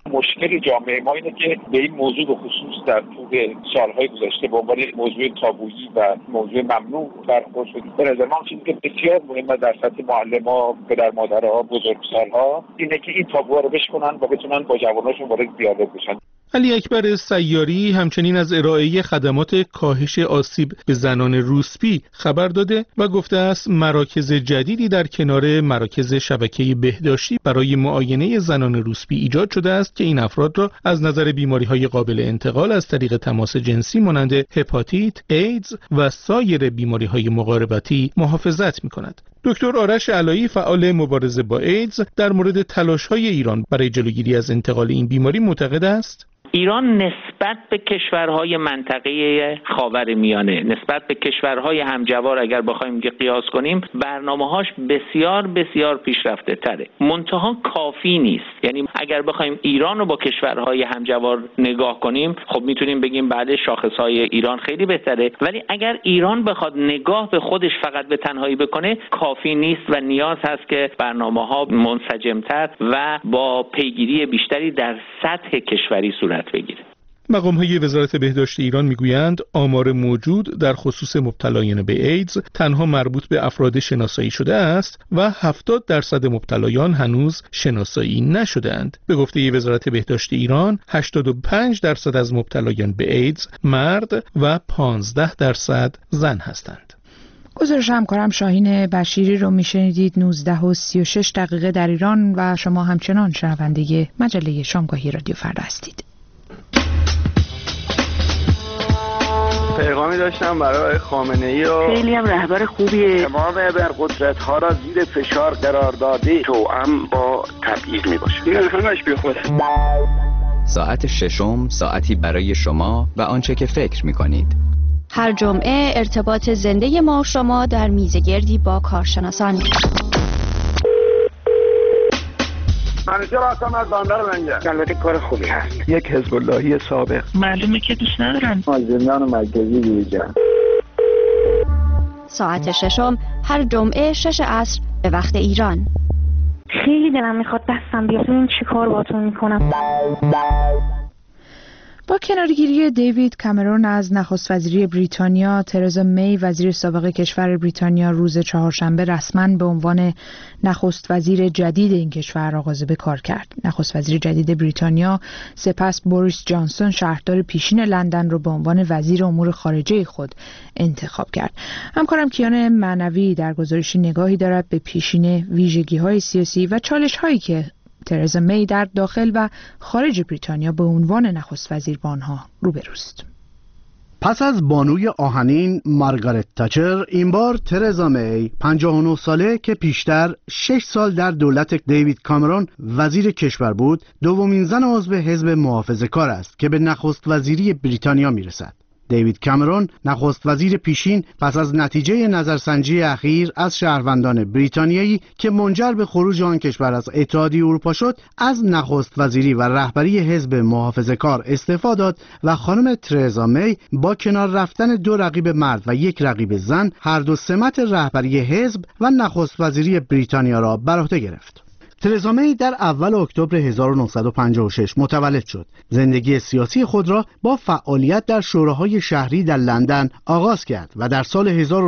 مشکل جامعه ما اینه که به این موضوع به خصوص در طول سالهای گذشته به عنوان موضوع تابویی و موضوع ممنوع برخورد شده. به نظر من چیزی که بسیار مهمه در سطح معلم‌ها، پدر مادرها، بزرگسال‌ها اینه که این تابوها رو بشکنن و بتونن با جواناشون وارد دیالوگ بشن.
علی اکبر سیاری همچنین از ارائه خدمات کاهش آسیب به زنان روسپی خبر داده و گفته است مراکز جدیدی در کنار مراکز شبکه بهداشتی برای معاینه زنان روسپی ایجاد شده است که این افراد را از نظر بیماری‌های قابل انتقال از طریق تماس جنسی مانند هپاتیت، ایدز و سایر بیماری‌های مقاربتی محافظت می‌کند. دکتر آرش علایی فعال مبارزه با ایدز در مورد تلاش‌های ایران برای جلوگیری از انتقال این بیماری معتقد است
ایران نسبت به کشورهای منطقه خاورمیانه، نسبت به کشورهای همجوار اگر بخوایم قیاس کنیم، برنامه‌هاش بسیار بسیار پیشرفته تره. منتها کافی نیست. یعنی اگر بخوایم ایران رو با کشورهای همجوار نگاه کنیم، خب میتونیم بگیم بعد شاخصهای ایران خیلی بهتره، ولی اگر ایران بخواد نگاه به خودش فقط به تنهایی بکنه کافی نیست و نیاز هست که برنامه‌ها منسجم‌تر و با پیگیری بیشتری در سطح کشوری صورت بگیره.
مقام‌های وزارت بهداشت ایران میگویند آمار موجود در خصوص مبتلایان به ایدز تنها مربوط به افراد شناسایی شده است و 70% مبتلایان هنوز شناسایی نشده‌اند. به گفته وزارت بهداشت ایران 85% از مبتلایان به ایدز مرد و 15% زن هستند.
گزارش همکارم شاهین بشیری رو میشنیدید. 19:36 در ایران و شما همچنان شنونده مجله شامگاهی رادیو فردا هستید.
پیغامی داشتم برای خامنه‌ای و
خیلی هم رهبر خوبیه.
تمام ابرقدرت‌ها را زیر فشار قرار داده توأم با تبعیض میباشه. این همش بیخوده.
ساعت ششم ساعتی برای شما و آنچه که فکر می‌کنید.
هر جمعه ارتباط زنده ما و شما در میزگردی با کارشناسان.
منیجر هستم از بندر لنگر. البته کار خوبی هست. یک حزب اللهی سابق.
معلومه که دوست ندارن.
زندان مرکزی بیرجن.
ساعت ششم هر جمعه 6 عصر به وقت ایران.
خیلی دلم میخواد دستم بیاد این چی کار باتون میکنم.
با کنارگیری دیوید کامرون از نخست وزیری بریتانیا، ترزا می وزیر سابق کشور بریتانیا روز چهارشنبه رسما به عنوان نخست وزیر جدید این کشور آغاز به کار کرد. نخست وزیر جدید بریتانیا سپس بوریس جانسون شهردار پیشین لندن رو به عنوان وزیر امور خارجه خود انتخاب کرد. همکارم کیان معنوی در گزارشی نگاهی دارد به پیشین ویژگی‌های سیاسی و چالش‌هایی که ترزا می در داخل و خارج بریتانیا به عنوان نخست وزیر با آنها روبروست.
پس از بانوی آهنین مارگارت تاچر، این بار ترزا می 59 ساله که پیشتر 6 سال در دولت دیوید کامرون وزیر کشور بود، دومین زن عضو حزب محافظه‌کار است که به نخست وزیری بریتانیا میرسد. دیوید کامرون نخست وزیر پیشین پس از نتیجه نظرسنجی اخیر از شهروندان بریتانیایی که منجر به خروج آن کشور از اتحادیه اروپا شد از نخست وزیری و رهبری حزب محافظه‌کار استعفا داد و خانم ترزا می با کنار رفتن 2 رقیب مرد و 1 رقیب زن هر دو سمت رهبری حزب و نخست وزیری بریتانیا را بر عهده گرفت. ترزا می در اول اکتبر 1956 متولد شد. زندگی سیاسی خود را با فعالیت در شوراهای شهری در لندن آغاز کرد و در سال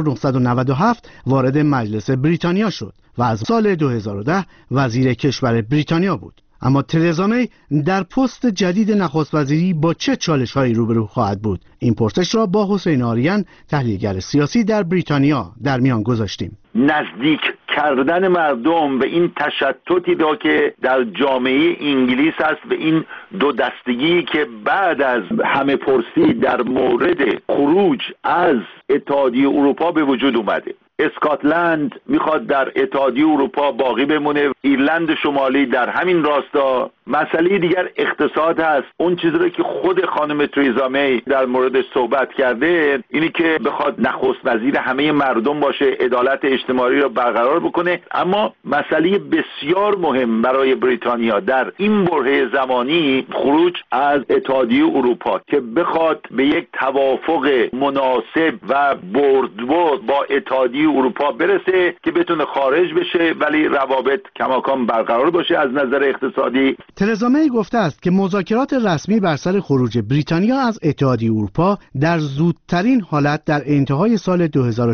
1997 وارد مجلس بریتانیا شد و از سال 2010 وزیر کشور بریتانیا بود. اما ترزا می در پست جدید نخست وزیری با چه چالش‌هایی روبرو خواهد بود؟ این پرسش را با حسین آریان تحلیلگر سیاسی در بریتانیا در میان گذاشتیم.
نزدیک کردن مردم به این تشتتی را که در جامعه انگلیس است، به این دو دستگی که بعد از همه پرسی در مورد خروج از اتحادیه اروپا به وجود اومده. اسکاتلند میخواد در اتحادیه اروپا باقی بمونه، ایرلند شمالی در همین راستا. مسئله دیگر اقتصاد هست. اون چیزی رو که خود خانم ترزا می در موردش صحبت کرده اینی که بخواد نخست وزیر همه مردم باشه، عدالت اجتماعی رو برقرار بکنه. اما مسئله بسیار مهم برای بریتانیا در این برهه زمانی خروج از اتحادیه اروپا که بخواد به یک توافق مناسب و بردبرد با اتحادیه اروپا برسه که بتونه خارج بشه ولی روابط کماکان برقرار باشه از نظر اقتصادی.
ترزا می گفته است که مذاکرات رسمی بر سر خروج بریتانیا از اتحادیه اروپا در زودترین حالت در انتهای سال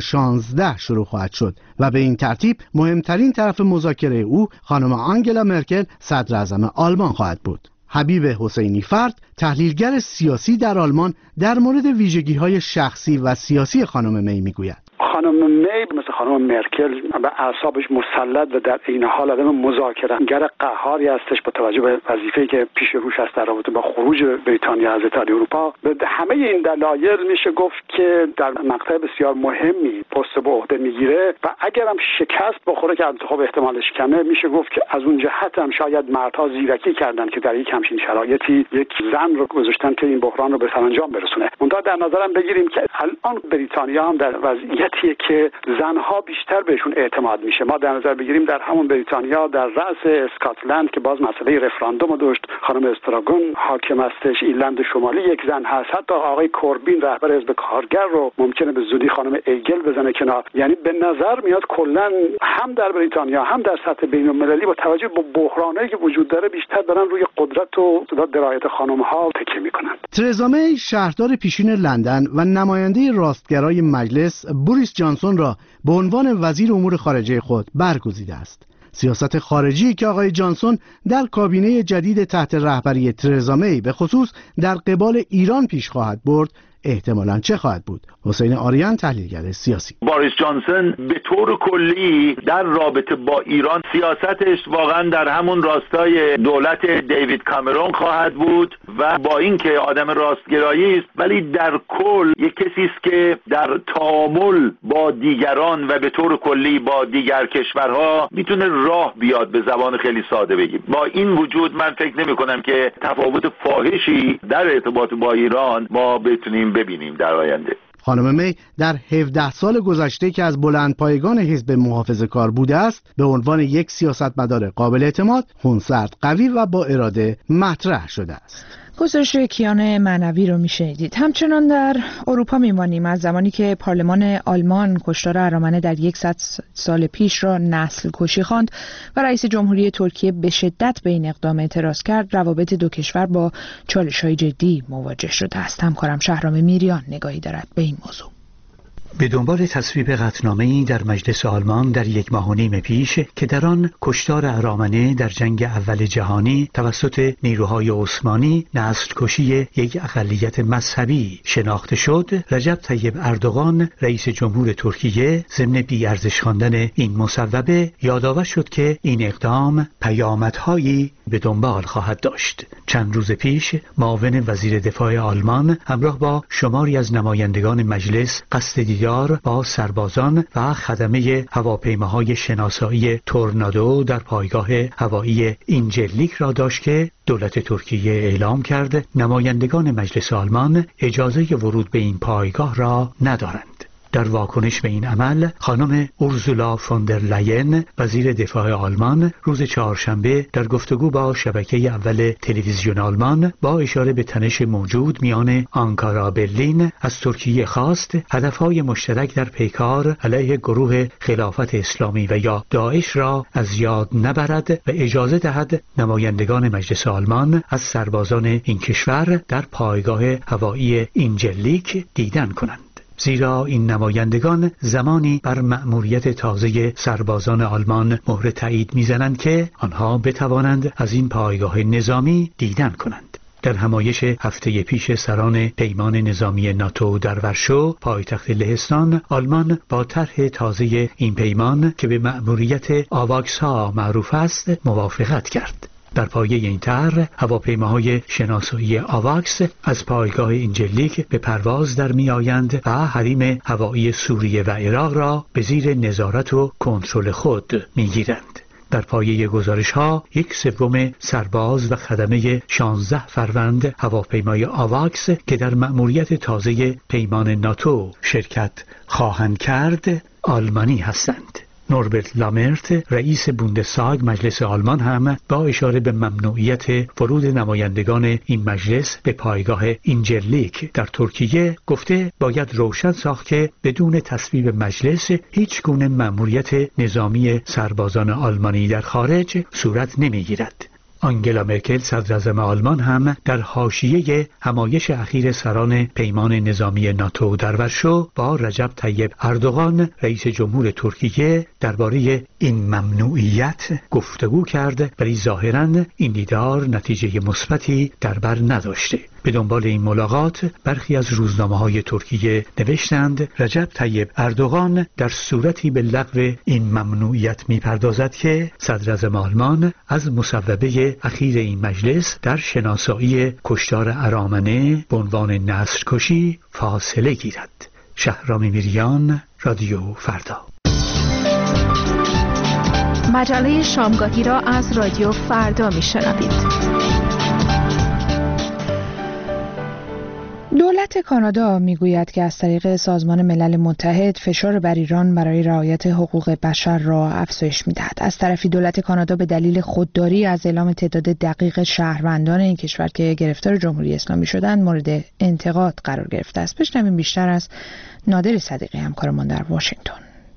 2016 شروع خواهد شد و به این ترتیب مهمترین طرف مذاکره او خانم آنگلا مرکل صدر اعظم آلمان خواهد بود. حبیب حسینی فرد، تحلیلگر سیاسی در آلمان، در مورد ویژگی‌های شخصی و سیاسی خانم می میگوید.
خانم می مثل خانم مرکل به اعصابش مسلط و در این حال آدم مذاکره‌گر قهاری هستش با توجه به وظیفه‌ای که پیش روش است در رابطه با خروج بریتانیا از اتحادیه اروپا. به همه این دلایل میشه گفت که در مقطع بسیار مهمی پست به عهده میگیره و اگرم شکست بخوره که انتخاب احتمالش کمه، میشه گفت که از اون جهت هم شاید مردها زیرکی کردن که در یک همچین شرایطی یک زن رو گذاشتن که این بحران رو به سرانجام برسونه. منتها در نظرم بگیریم که الان بریتانیا هم در وضعیتیه که زنها بیشتر بهشون اعتماد میشه. ما در نظر بگیریم در همون بریتانیا در رأس اسکاتلند که باز مسئله رفراندوم داشت، خانم استراگون حاکم هستش، ایرلند شمالی یک زن هست، حتی آقای کوربین رهبر حزب کارگر رو ممکنه به زودی خانم ایگل بزنه کنار. یعنی به نظر میاد کلا هم در بریتانیا هم در سطح بین‌المللی با توجه به بحرانایی که وجود داره بیشتر دارن روی قدرت و درایت خانم‌ها تکیه میکنن.
ترزا می شهردار پیشین لندن و نماینده راستگرای مجلس بوریس جانسون را به عنوان وزیر امور خارجه خود برگزیده است. سیاست خارجی که آقای جانسون در کابینه جدید تحت رهبری ترزا می به خصوص در قبال ایران پیش خواهد برد احتمالاً چه خواهد بود؟ حسین آریان، تحلیلگر سیاسی.
باریس جانسون به طور کلی در رابطه با ایران سیاستش واقعا در همون راستای دولت دیوید کامرون خواهد بود و با اینکه آدم راستگرایی است ولی در کل یک کسی است که در تعامل با دیگران و به طور کلی با دیگر کشورها میتونه راه بیاد، به زبان خیلی ساده بگیم. با این وجود من فکر نمی کنم که تفاوت فاحشی در ارتباط با ایران ما بتونیم ببینیم در آینده.
خانم می در 17 سال گذشته که از بلندپایگان حزب محافظه‌کار بوده است، به عنوان یک سیاستمدار قابل اعتماد، خونسرد، قوی و با اراده مطرح شده است.
گزارش کیان معنوی رو میشنیدید. همچنان در اروپا میمانیم. از زمانی که پارلمان آلمان کشتار ارامنه در 100 سال پیش را نسل کشی خواند و رئیس جمهوری ترکیه به شدت به این اقدام اعتراض کرد، روابط دو کشور با چالش‌های جدی مواجه شده است. همکارم شهرام میریان نگاهی دارد به این موضوع.
به دنبال تصویب قطعنامه‌ای در مجلس آلمان در 1.5 ماه پیش که در آن کشتار ارامنه در جنگ اول جهانی توسط نیروهای عثمانی نسل کشی یک اقلیت مذهبی شناخته شد، رجب طیب اردوغان رئیس جمهور ترکیه ضمن بی‌ارزش خواندن این مصوبه یادآور شد که این اقدام پیامدهایی به دنبال خواهد داشت. چند روز پیش معاون وزیر دفاع آلمان همراه با شماری از نمایندگان مجلس قصد دیدار با سربازان و خدمه هواپیماهای شناسایی تورنادو در پایگاه هوایی اینجلیک را داشت که دولت ترکیه اعلام کرد نمایندگان مجلس آلمان اجازه ورود به این پایگاه را ندارند. در واکنش به این عمل، خانم اورزولا فوندر لاین وزیر دفاع آلمان روز چهارشنبه در گفتگو با شبکه اول تلویزیون آلمان با اشاره به تنش موجود میان آنکارا برلین از ترکیه خواست هدفهای مشترک در پیکار علیه گروه خلافت اسلامی و یا داعش را از یاد نبرد و اجازه دهد نمایندگان مجلس آلمان از سربازان این کشور در پایگاه هوایی اینجلیک دیدن کنند. زیرا این نمایندگان زمانی بر مأموریت تازه سربازان آلمان مهر تایید میزنند که آنها بتوانند از این پایگاه نظامی دیدن کنند. در همایش هفته پیش سران پیمان نظامی ناتو در ورشو، پایتخت لهستان، آلمان با طرح تازه این پیمان که به مأموریت آواکس ها معروف است موافقت کرد. در پایه این طرح هواپیماهای شناسایی آواکس از پایگاه اینجلیک به پرواز در می آیند و حریم هوایی سوریه و عراق را به زیر نظارت و کنترل خود می گیرند. در پایه گزارش ها 1/3 سرباز و خدمه 16 فروند هواپیمای آواکس که در مأموریت تازه پیمان ناتو شرکت خواهند کرد آلمانی هستند. نوربرت لامرت رئیس بوندستاگ مجلس آلمان هم با اشاره به ممنوعیت ورود نمایندگان این مجلس به پایگاه اینجلیک در ترکیه گفته باید روشن ساخت که بدون تصویب مجلس هیچ گونه مأموریت نظامی سربازان آلمانی در خارج صورت نمیگیرد. آنگلا مرکل صدراعظم آلمان هم در حاشیه همایش اخیر سران پیمان نظامی ناتو در ورشو با رجب طیب اردوغان رئیس جمهور ترکیه درباره این ممنوعیت گفتگو کرد، ولی ظاهراً این دیدار نتیجه مثبتی در بر نداشته. به دنبال این ملاقات برخی از روزنامه‌های ترکیه نوشتند رجب طیب اردوغان در صورتی به لغو این ممنوعیت می‌پردازد که صدراعظم آلمان از مصوبه اخیر این مجلس در شناسایی کشتار ارامنه به عنوان نسل‌کشی فاصله گیرد. شهرام میریان، رادیو فردا.
مجله شامگاهی را از رادیو فردا میشنوید. دولت کانادا میگوید که از طریق سازمان ملل متحد فشار بر ایران برای رعایت حقوق بشر را افزایش می‌دهد. از طرفی دولت کانادا به دلیل خودداری از اعلام تعداد دقیق شهروندان این کشور که گرفتار جمهوری اسلامی شدند مورد انتقاد قرار گرفته است. بشنویم بیشتر از نادر صدیقی همکارمان در واشنگتن.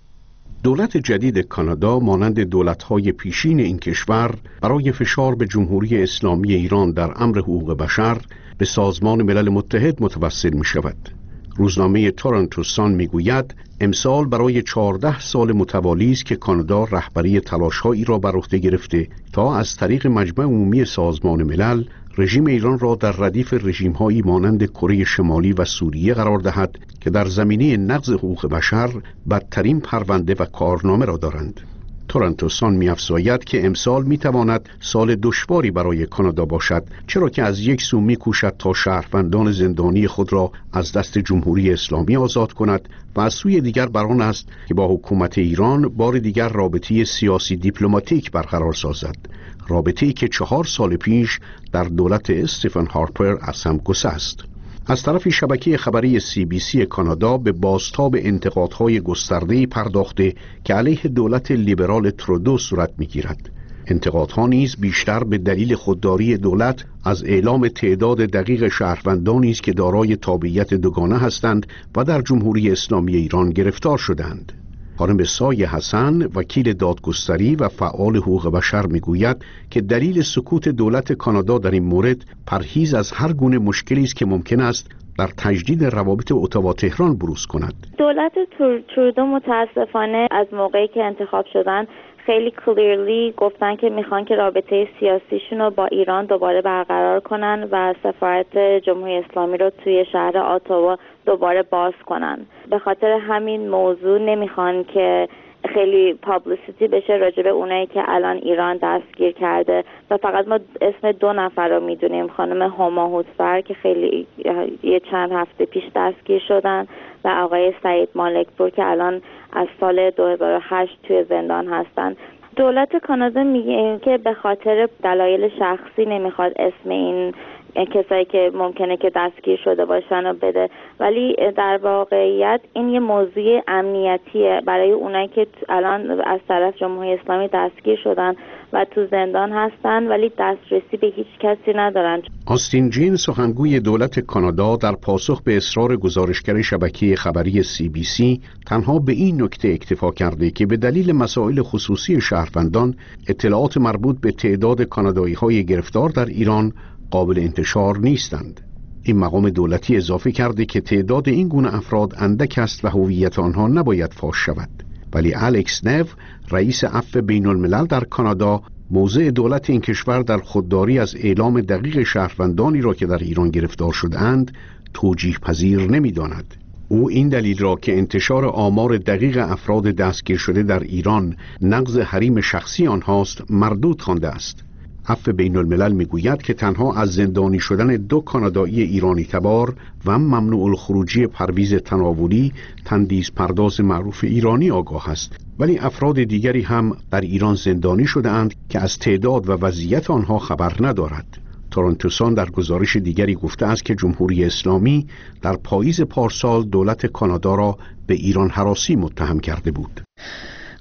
دولت جدید کانادا مانند دولت‌های پیشین این کشور برای فشار به جمهوری اسلامی ایران در امر حقوق بشر به سازمان ملل متحد متوسل می شود. روزنامه تورنتو سان می گوید امسال برای 14 سال متوالی است که کانادا رهبری تلاش‌هایی را بر عهده گرفته تا از طریق مجمع عمومی سازمان ملل رژیم ایران را در ردیف رژیم‌هایی مانند کره شمالی و سوریه قرار دهد که در زمینه نقض حقوق بشر بدترین پرونده و کارنامه را دارند. تورنتو سان می‌افزاید که امسال می‌تواند سال دشواری برای کانادا باشد، چرا که از یک سو می‌کوشد تا شهروندان زندانی خود را از دست جمهوری اسلامی آزاد کند و از سوی دیگر بر آن است که با حکومت ایران بار دیگر رابطه سیاسی دیپلماتیک برقرار سازد، رابطه‌ای که 4 سال پیش در دولت استیفن هارپر از هم گسست. از طرفی شبکه خبری CBC کانادا به بازتاب انتقادهای گسترده‌ای پرداخته که علیه دولت لیبرال ترودو صورت می‌گیرد. انتقادها نیز بیشتر به دلیل خودداری دولت از اعلام تعداد دقیق شهروندانی است که دارای تابعیت دوگانه هستند و در جمهوری اسلامی ایران گرفتار شدند. خانم سایه حسن، وکیل دادگستری و فعال حقوق بشر میگوید که دلیل سکوت دولت کانادا در این مورد پرهیز از هر گونه مشکلی است که ممکن است در تجدید روابط اتاوا تهران بروز کند.
دولت ترودو متاسفانه از موقعی که انتخاب شدن خیلی کلیرلی گفتن که میخوان که رابطه سیاسیشون رو با ایران دوباره برقرار کنن و سفارت جمهوری اسلامی رو توی شهر اتاوا دوباره باز کنن. به خاطر همین موضوع نمیخوان که خیلی پابلیسیتی بشه راجع به اونایی که الان ایران دستگیر کرده و فقط ما اسم 2 نفر رو میدونیم، خانم هما هوتفر که خیلی یه چند هفته پیش دستگیر شدن و آقای سعید مالکپور که الان از سال 2008 توی زندان هستن. دولت کانادا میگه که به خاطر دلایل شخصی نمیخواد اسم این کسایی که ممکنه که دستگیر شده باشن رو بده، ولی در واقعیت این یه موضوع امنیتیه برای اونایی که الان از طرف جمهوری اسلامی دستگیر شدن و تو زندان هستن ولی دسترسی به هیچ کسی ندارن.
آستین جین، سخنگوی دولت کانادا، در پاسخ به اصرار گزارشگر شبکه خبری CBC تنها به این نکته اکتفا کرده که به دلیل مسائل خصوصی شهروندان اطلاعات مربوط به تعداد کانادایی‌های گرفتار در ایران قابل انتشار نیستند. این مقام دولتی اضافه کرده که تعداد این گونه افراد اندک است و هویت آنها نباید فاش شود. ولی الکس نو، رئیس عفو بین الملل در کانادا، موضع دولت این کشور در خودداری از اعلام دقیق شهروندانی را که در ایران گرفتار شده‌اند توجیه پذیر نمی‌داند. او این دلیل را که انتشار آمار دقیق افراد دستگیر شده در ایران نقض حریم شخصی آنهاست مردود خوانده است. عفو بین الملل میگوید که تنها از زندانی شدن 2 کانادایی ایرانی تبار و ممنوع الخروجی پرویز تناولی، تندیس پرداز معروف ایرانی آگاه است، ولی افراد دیگری هم در ایران زندانی شده اند که از تعداد و وضعیت آنها خبر ندارد. تورنتو سان در گزارش دیگری گفته است که جمهوری اسلامی در پاییز پارسال دولت کانادا را به ایران هراسی متهم کرده بود.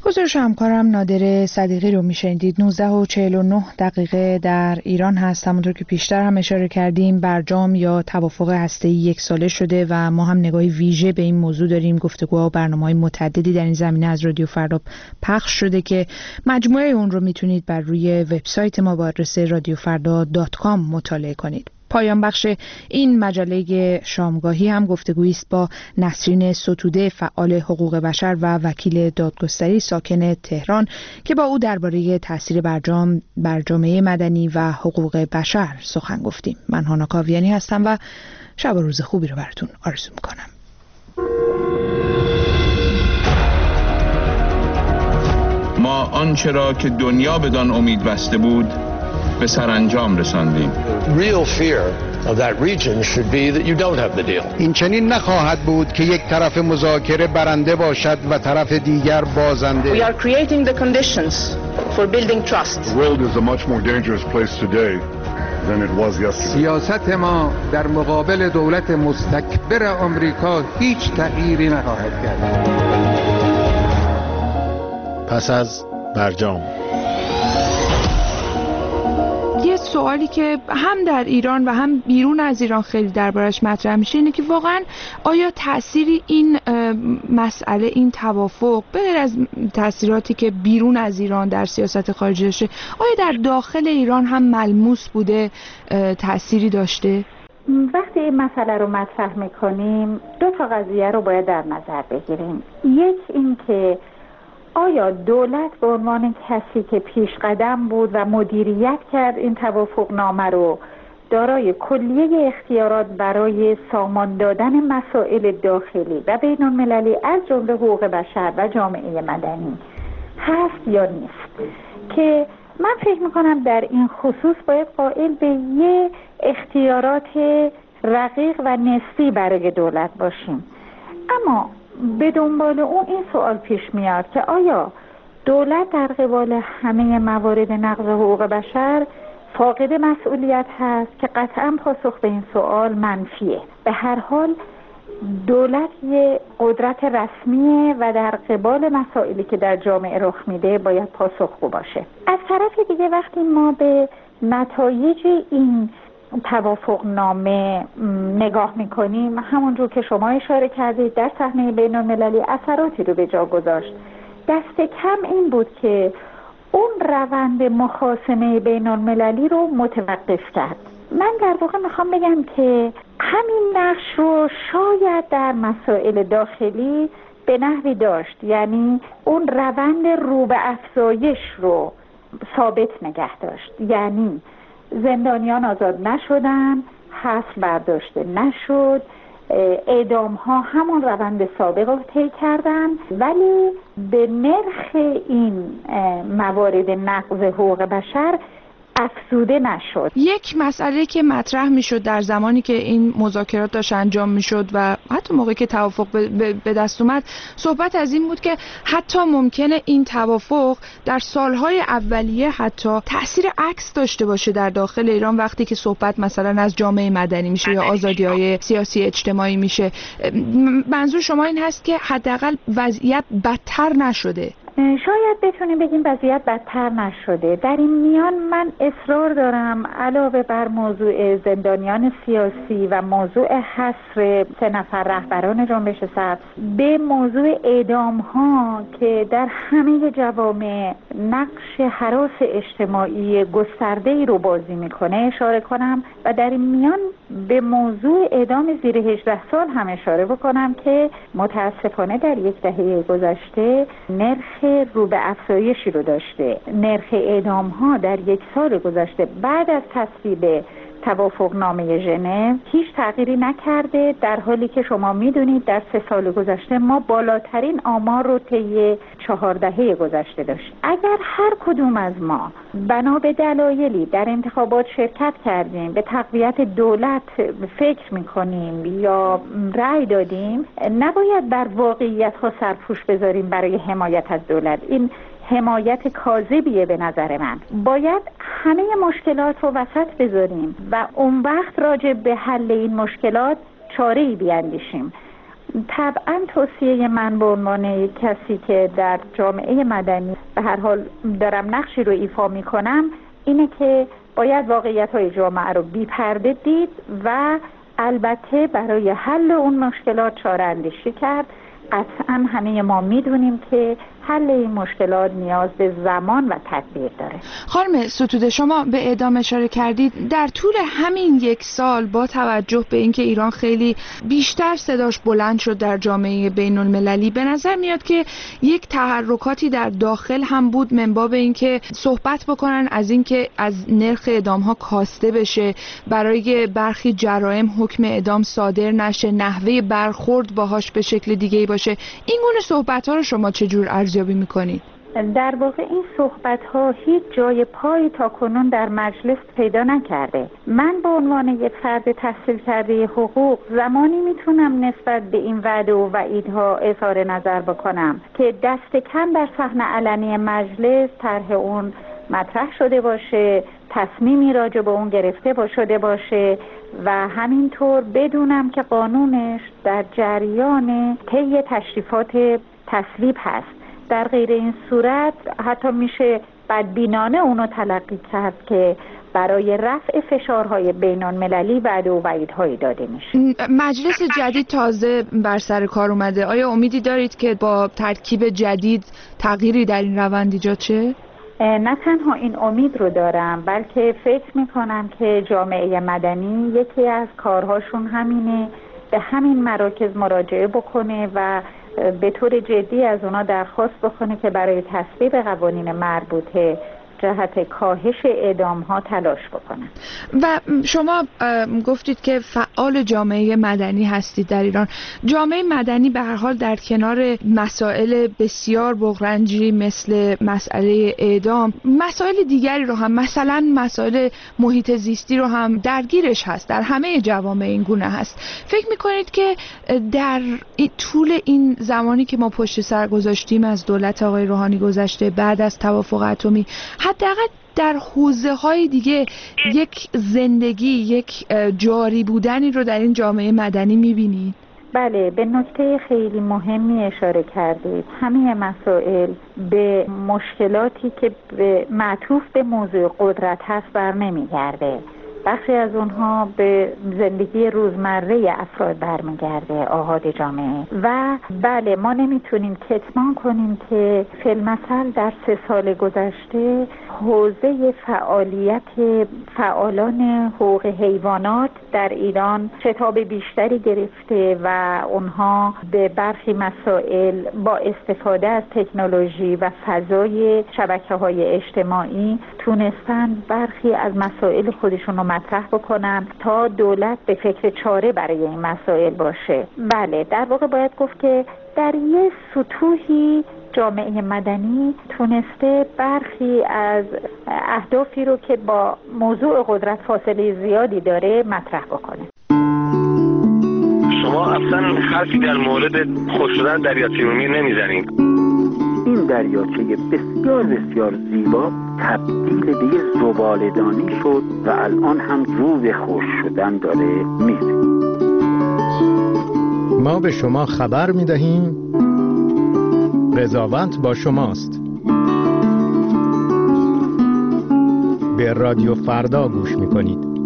گزارش همکارم نادر صدیقی رو میشنیدید. 19:49 در ایران هست. همونطور که پیشتر هم اشاره کردیم برجام یا توافق هسته‌ای 1 ساله شده و ما هم نگاهی ویژه به این موضوع داریم. گفتگوها و برنامه‌های متعددی در این زمینه از رادیو فردا پخش شده که مجموعه اون رو میتونید بر روی وبسایت ما با آدرس radiofarda.com مطالعه کنید. پایان بخش این مجله شامگاهی هم گفتگویی است با نسرین ستوده، فعال حقوق بشر و وکیل دادگستری ساکن تهران که با او درباره تاثیر برجام بر جامعه مدنی و حقوق بشر سخن گفتیم. من هانا کاویانی هستم و شب و روز خوبی رو براتون آرزو میکنم.
ما آنچه را که دنیا بدان امید بسته بود به سرانجام رساندیم.
این چنین نخواهد بود که یک طرف مذاکره برنده باشد و طرف دیگر بازنده.
We are creating the conditions for building trust.
The world is a much more dangerous place today than it was yesterday.
سیاست ما در مقابل دولت مستکبر آمریکا هیچ تغییری نخواهد کرد.
پس از برجام.
یه سوالی که هم در ایران و هم بیرون از ایران خیلی دربارش مطرح میشه اینه که واقعا آیا تأثیری این مسئله، این توافق به غیر از تأثیراتی که بیرون از ایران در سیاست خارجی داشته، آیا در داخل ایران هم ملموس بوده، تأثیری داشته؟
وقتی این مسئله رو مطرح میکنیم 2 قضیه رو باید در نظر بگیریم. یک این که آیا دولت به عنوان کسی که پیش قدم بود و مدیریت کرد این توافق نامه رو دارای کلیه اختیارات برای سامان دادن مسائل داخلی و بین المللی از جمله حقوق بشر و جامعه مدنی هست یا نیست؟ که من فکر میکنم در این خصوص باید قائل به یه اختیارات رقیق و نسبی برای دولت باشیم. اما به دنبال اون این سوال پیش میاد که آیا دولت در قبال همه موارد نقض حقوق بشر فاقد مسئولیت هست؟ که قطعا پاسخ به این سوال منفیه. به هر حال دولت یه قدرت رسمیه و در قبال مسائلی که در جامعه رخ میده باید پاسخگو باشه. از طرف دیگه وقتی ما به نتایج این توافق نامه نگاه میکنیم، همونجور که شما اشاره کردید در صحنه بین المللی اثراتی رو به جا گذاشت. دست کم این بود که اون روند مخاصمه بین المللی رو متوقف کرد. من در واقع میخوام بگم که همین نقش رو شاید در مسائل داخلی به نحوی داشت، یعنی اون روند رو به افزایش رو ثابت نگه داشت. یعنی زندانیان آزاد نشدن، حبس برداشته نشد، اعدام ها همون روند سابق رو طی کردن، ولی به نرخ این موارد نقض حقوق بشر افزوده نشد.
یک مسئله که مطرح میشد در زمانی که این مذاکرات داشت انجام میشد و حتی موقعی که توافق به دست اومد، صحبت از این بود که حتی ممکنه این توافق در سالهای اولیه حتی تأثیر عکس داشته باشه در داخل ایران وقتی که صحبت مثلا از جامعه مدنی میشه یا آزادی‌های سیاسی اجتماعی میشه. منظور شما این هست که حداقل وضعیت بدتر نشده؟
شاید بتونیم بگیم وضعیت بدتر نشده. در این میان من اصرار دارم علاوه بر موضوع زندانیان سیاسی و موضوع حصر 3 نفر رهبران جنبش سبز به موضوع اعدام ها که در همه جوامع نقش هراس اجتماعی گسترده‌ای رو بازی میکنه اشاره کنم و در این میان به موضوع اعدام زیر 18 سال هم اشاره بکنم که متاسفانه در 1 دهه گذشته نرخ رو به افزایشی رو داشته. نرخ اعدام ها در 1 سال گذشته بعد از تصویب توافق نامه ژنو هیچ تغییری نکرده، در حالی که شما میدونید در 3 سال گذشته ما بالاترین آمار رو طی 4 دهه گذشته داشتیم. اگر هر کدوم از ما بنا به دلایلی در انتخابات شرکت کردیم، به تقویت دولت فکر میکنیم یا رأی دادیم، نباید بر واقعیت ها سرپوش بذاریم برای حمایت از دولت. این حمایت کاذبیه به نظر من. باید همه مشکلات رو وسط بذاریم و اون وقت راجع به حل این مشکلات چاره‌ای بیاندیشیم. طبعا توصیه من به عنوان کسی که در جامعه مدنی به هر حال دارم نقشی رو ایفا میکنم اینه که باید واقعیت‌های جامعه رو بی پرده دید و البته برای حل اون مشکلات چاره اندیشی کرد. قطعا همه ما میدونیم که حل این مشکلات نیاز به زمان و تدبیر داره.
خانم ستوده، شما به اعدام اشاره کردید. در طول همین یک سال با توجه به اینکه ایران خیلی بیشتر صداش بلند شد در جامعه بین المللی، به نظر میاد که یک تحرکاتی در داخل هم بود من باب اینکه صحبت بکنن از اینکه از نرخ اعدام ها کاسته بشه، برای برخی جرایم حکم اعدام صادر نشه، نحوه برخورد باهاش به شکل دیگه‌ای باشه. این گونه صحبت ها رو شما چجور ارزیابی میکنید؟
در واقع این صحبت‌ها هیچ جای پای تا کنون در مجلس پیدا نکرده. من به عنوان یک فرد تحصیل کرده حقوق زمانی میتونم نسبت به این وعده و وعیدها اظهار نظر بکنم که دست کم در صحن علنی مجلس طرح اون مطرح شده باشه، تصمیمی راجع به اون گرفته شده باشه و همینطور بدونم که قانونش در جریان طی تشریفات تصویب هست. در غیر این صورت حتی میشه بدبینانه اونو تلقی کرد که برای رفع فشارهای بین‌المللی وعده و وعیدهایی داده میشه.
مجلس جدید تازه بر سر کار اومده. آیا امیدی دارید که با ترکیب جدید تغییری در این روند ایجاد شه؟
نه تنها این امید رو دارم، بلکه فکر میکنم که جامعه مدنی یکی از کارهاشون همینه به همین مراکز مراجعه بکنه و به طور جدی از اونا درخواست بکنه که برای تصویب قوانین مربوطه جهت کاهش اعدام ها تلاش بکنن.
و شما گفتید که فعال جامعه مدنی هستید در ایران. جامعه مدنی به هر حال در کنار مسائل بسیار بغرنجی مثل مسئله اعدام، مسائل دیگری رو هم، مثلا مسائل محیط زیستی رو هم درگیرش هست. در همه جوامع این گونه هست. فکر میکنید که در طول این زمانی که ما پشت سر گذاشتیم از دولت آقای روحانی گذشته بعد از توافق اتمی، حداقل در حوزه‌های دیگه یک زندگی، یک جاری بودنی رو در این جامعه مدنی می‌بینید؟
بله، به نکته خیلی مهمی اشاره کردید. همه مسائل به مشکلاتی که معطوف به موضوع قدرت هست بر نمیگرده. بخشی از اونها به زندگی روزمره افراد برمیگرده، آحاد جامعه. و بله، ما نمیتونیم کتمان کنیم که فی‌المثل در 3 سال گذشته حوزه فعالیت فعالان حقوق حیوانات در ایران شتاب بیشتری گرفته و اونها به برخی مسائل با استفاده از تکنولوژی و فضای شبکه‌های اجتماعی تونستن برخی از مسائل خودشون رو مطرح بکنن تا دولت به فکر چاره برای این مسائل باشه. بله، در واقع باید گفت که در یه سطوحی جامعه مدنی تونسته برخی از اهدافی رو که با موضوع قدرت فاصله زیادی داره مطرح بکنه.
شما اصلا حرفی در مورد خشک شدن دریاچه ارومیه نمیزنید.
این دریاچه بسیار بسیار زیبا تبدیل به یه زباله‌دانی شد و الان هم رو به خشک شدن داره میره.
ما به شما خبر میدهیم قضاوت با شماست. به رادیو فردا گوش میکنید.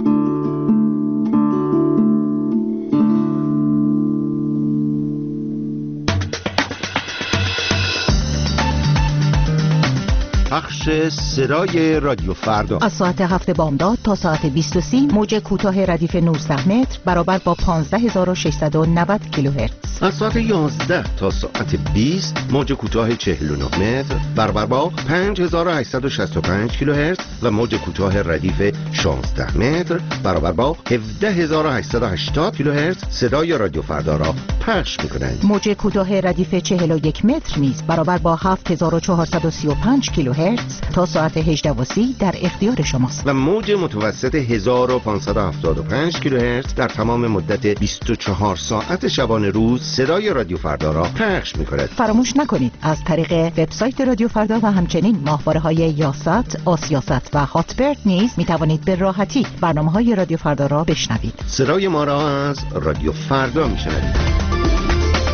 پخش صدای رادیو فردا
از ساعت 7 بامداد تا ساعت 20:30 موج کوتاه ردیف 19 متر برابر با 15690 کیلوهرتز.
از ساعت 11 تا ساعت 20 موج کوتاه 49 متر برابر با 5865 کیلوهرتز و موج کوتاه ردیف 16 متر برابر با 17880 کیلوهرتز صدای رادیو فردا را پخش می‌کنند.
موج کوتاه ردیف 41 متر نیز برابر با 7435 کیلوهرتز تا ساعت 18:30 در اختیار شماست.
و موج متوسط 1575 کیلوهرتز در تمام مدت 24 ساعت شبانه روز صدای رادیو فردا را پخش می‌کند.
فراموش نکنید از طریق وبسایت رادیو فردا و همچنین ماهواره‌های یاست، آسیاست و هاتبرد نیز می‌توانید به راحتی برنامه‌های رادیو فردا را بشنوید.
صدای ما را از رادیو فردا می‌شنوید.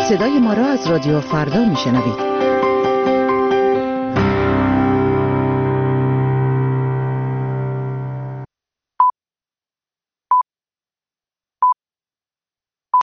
صدای ما را از رادیو فردا میشنوید.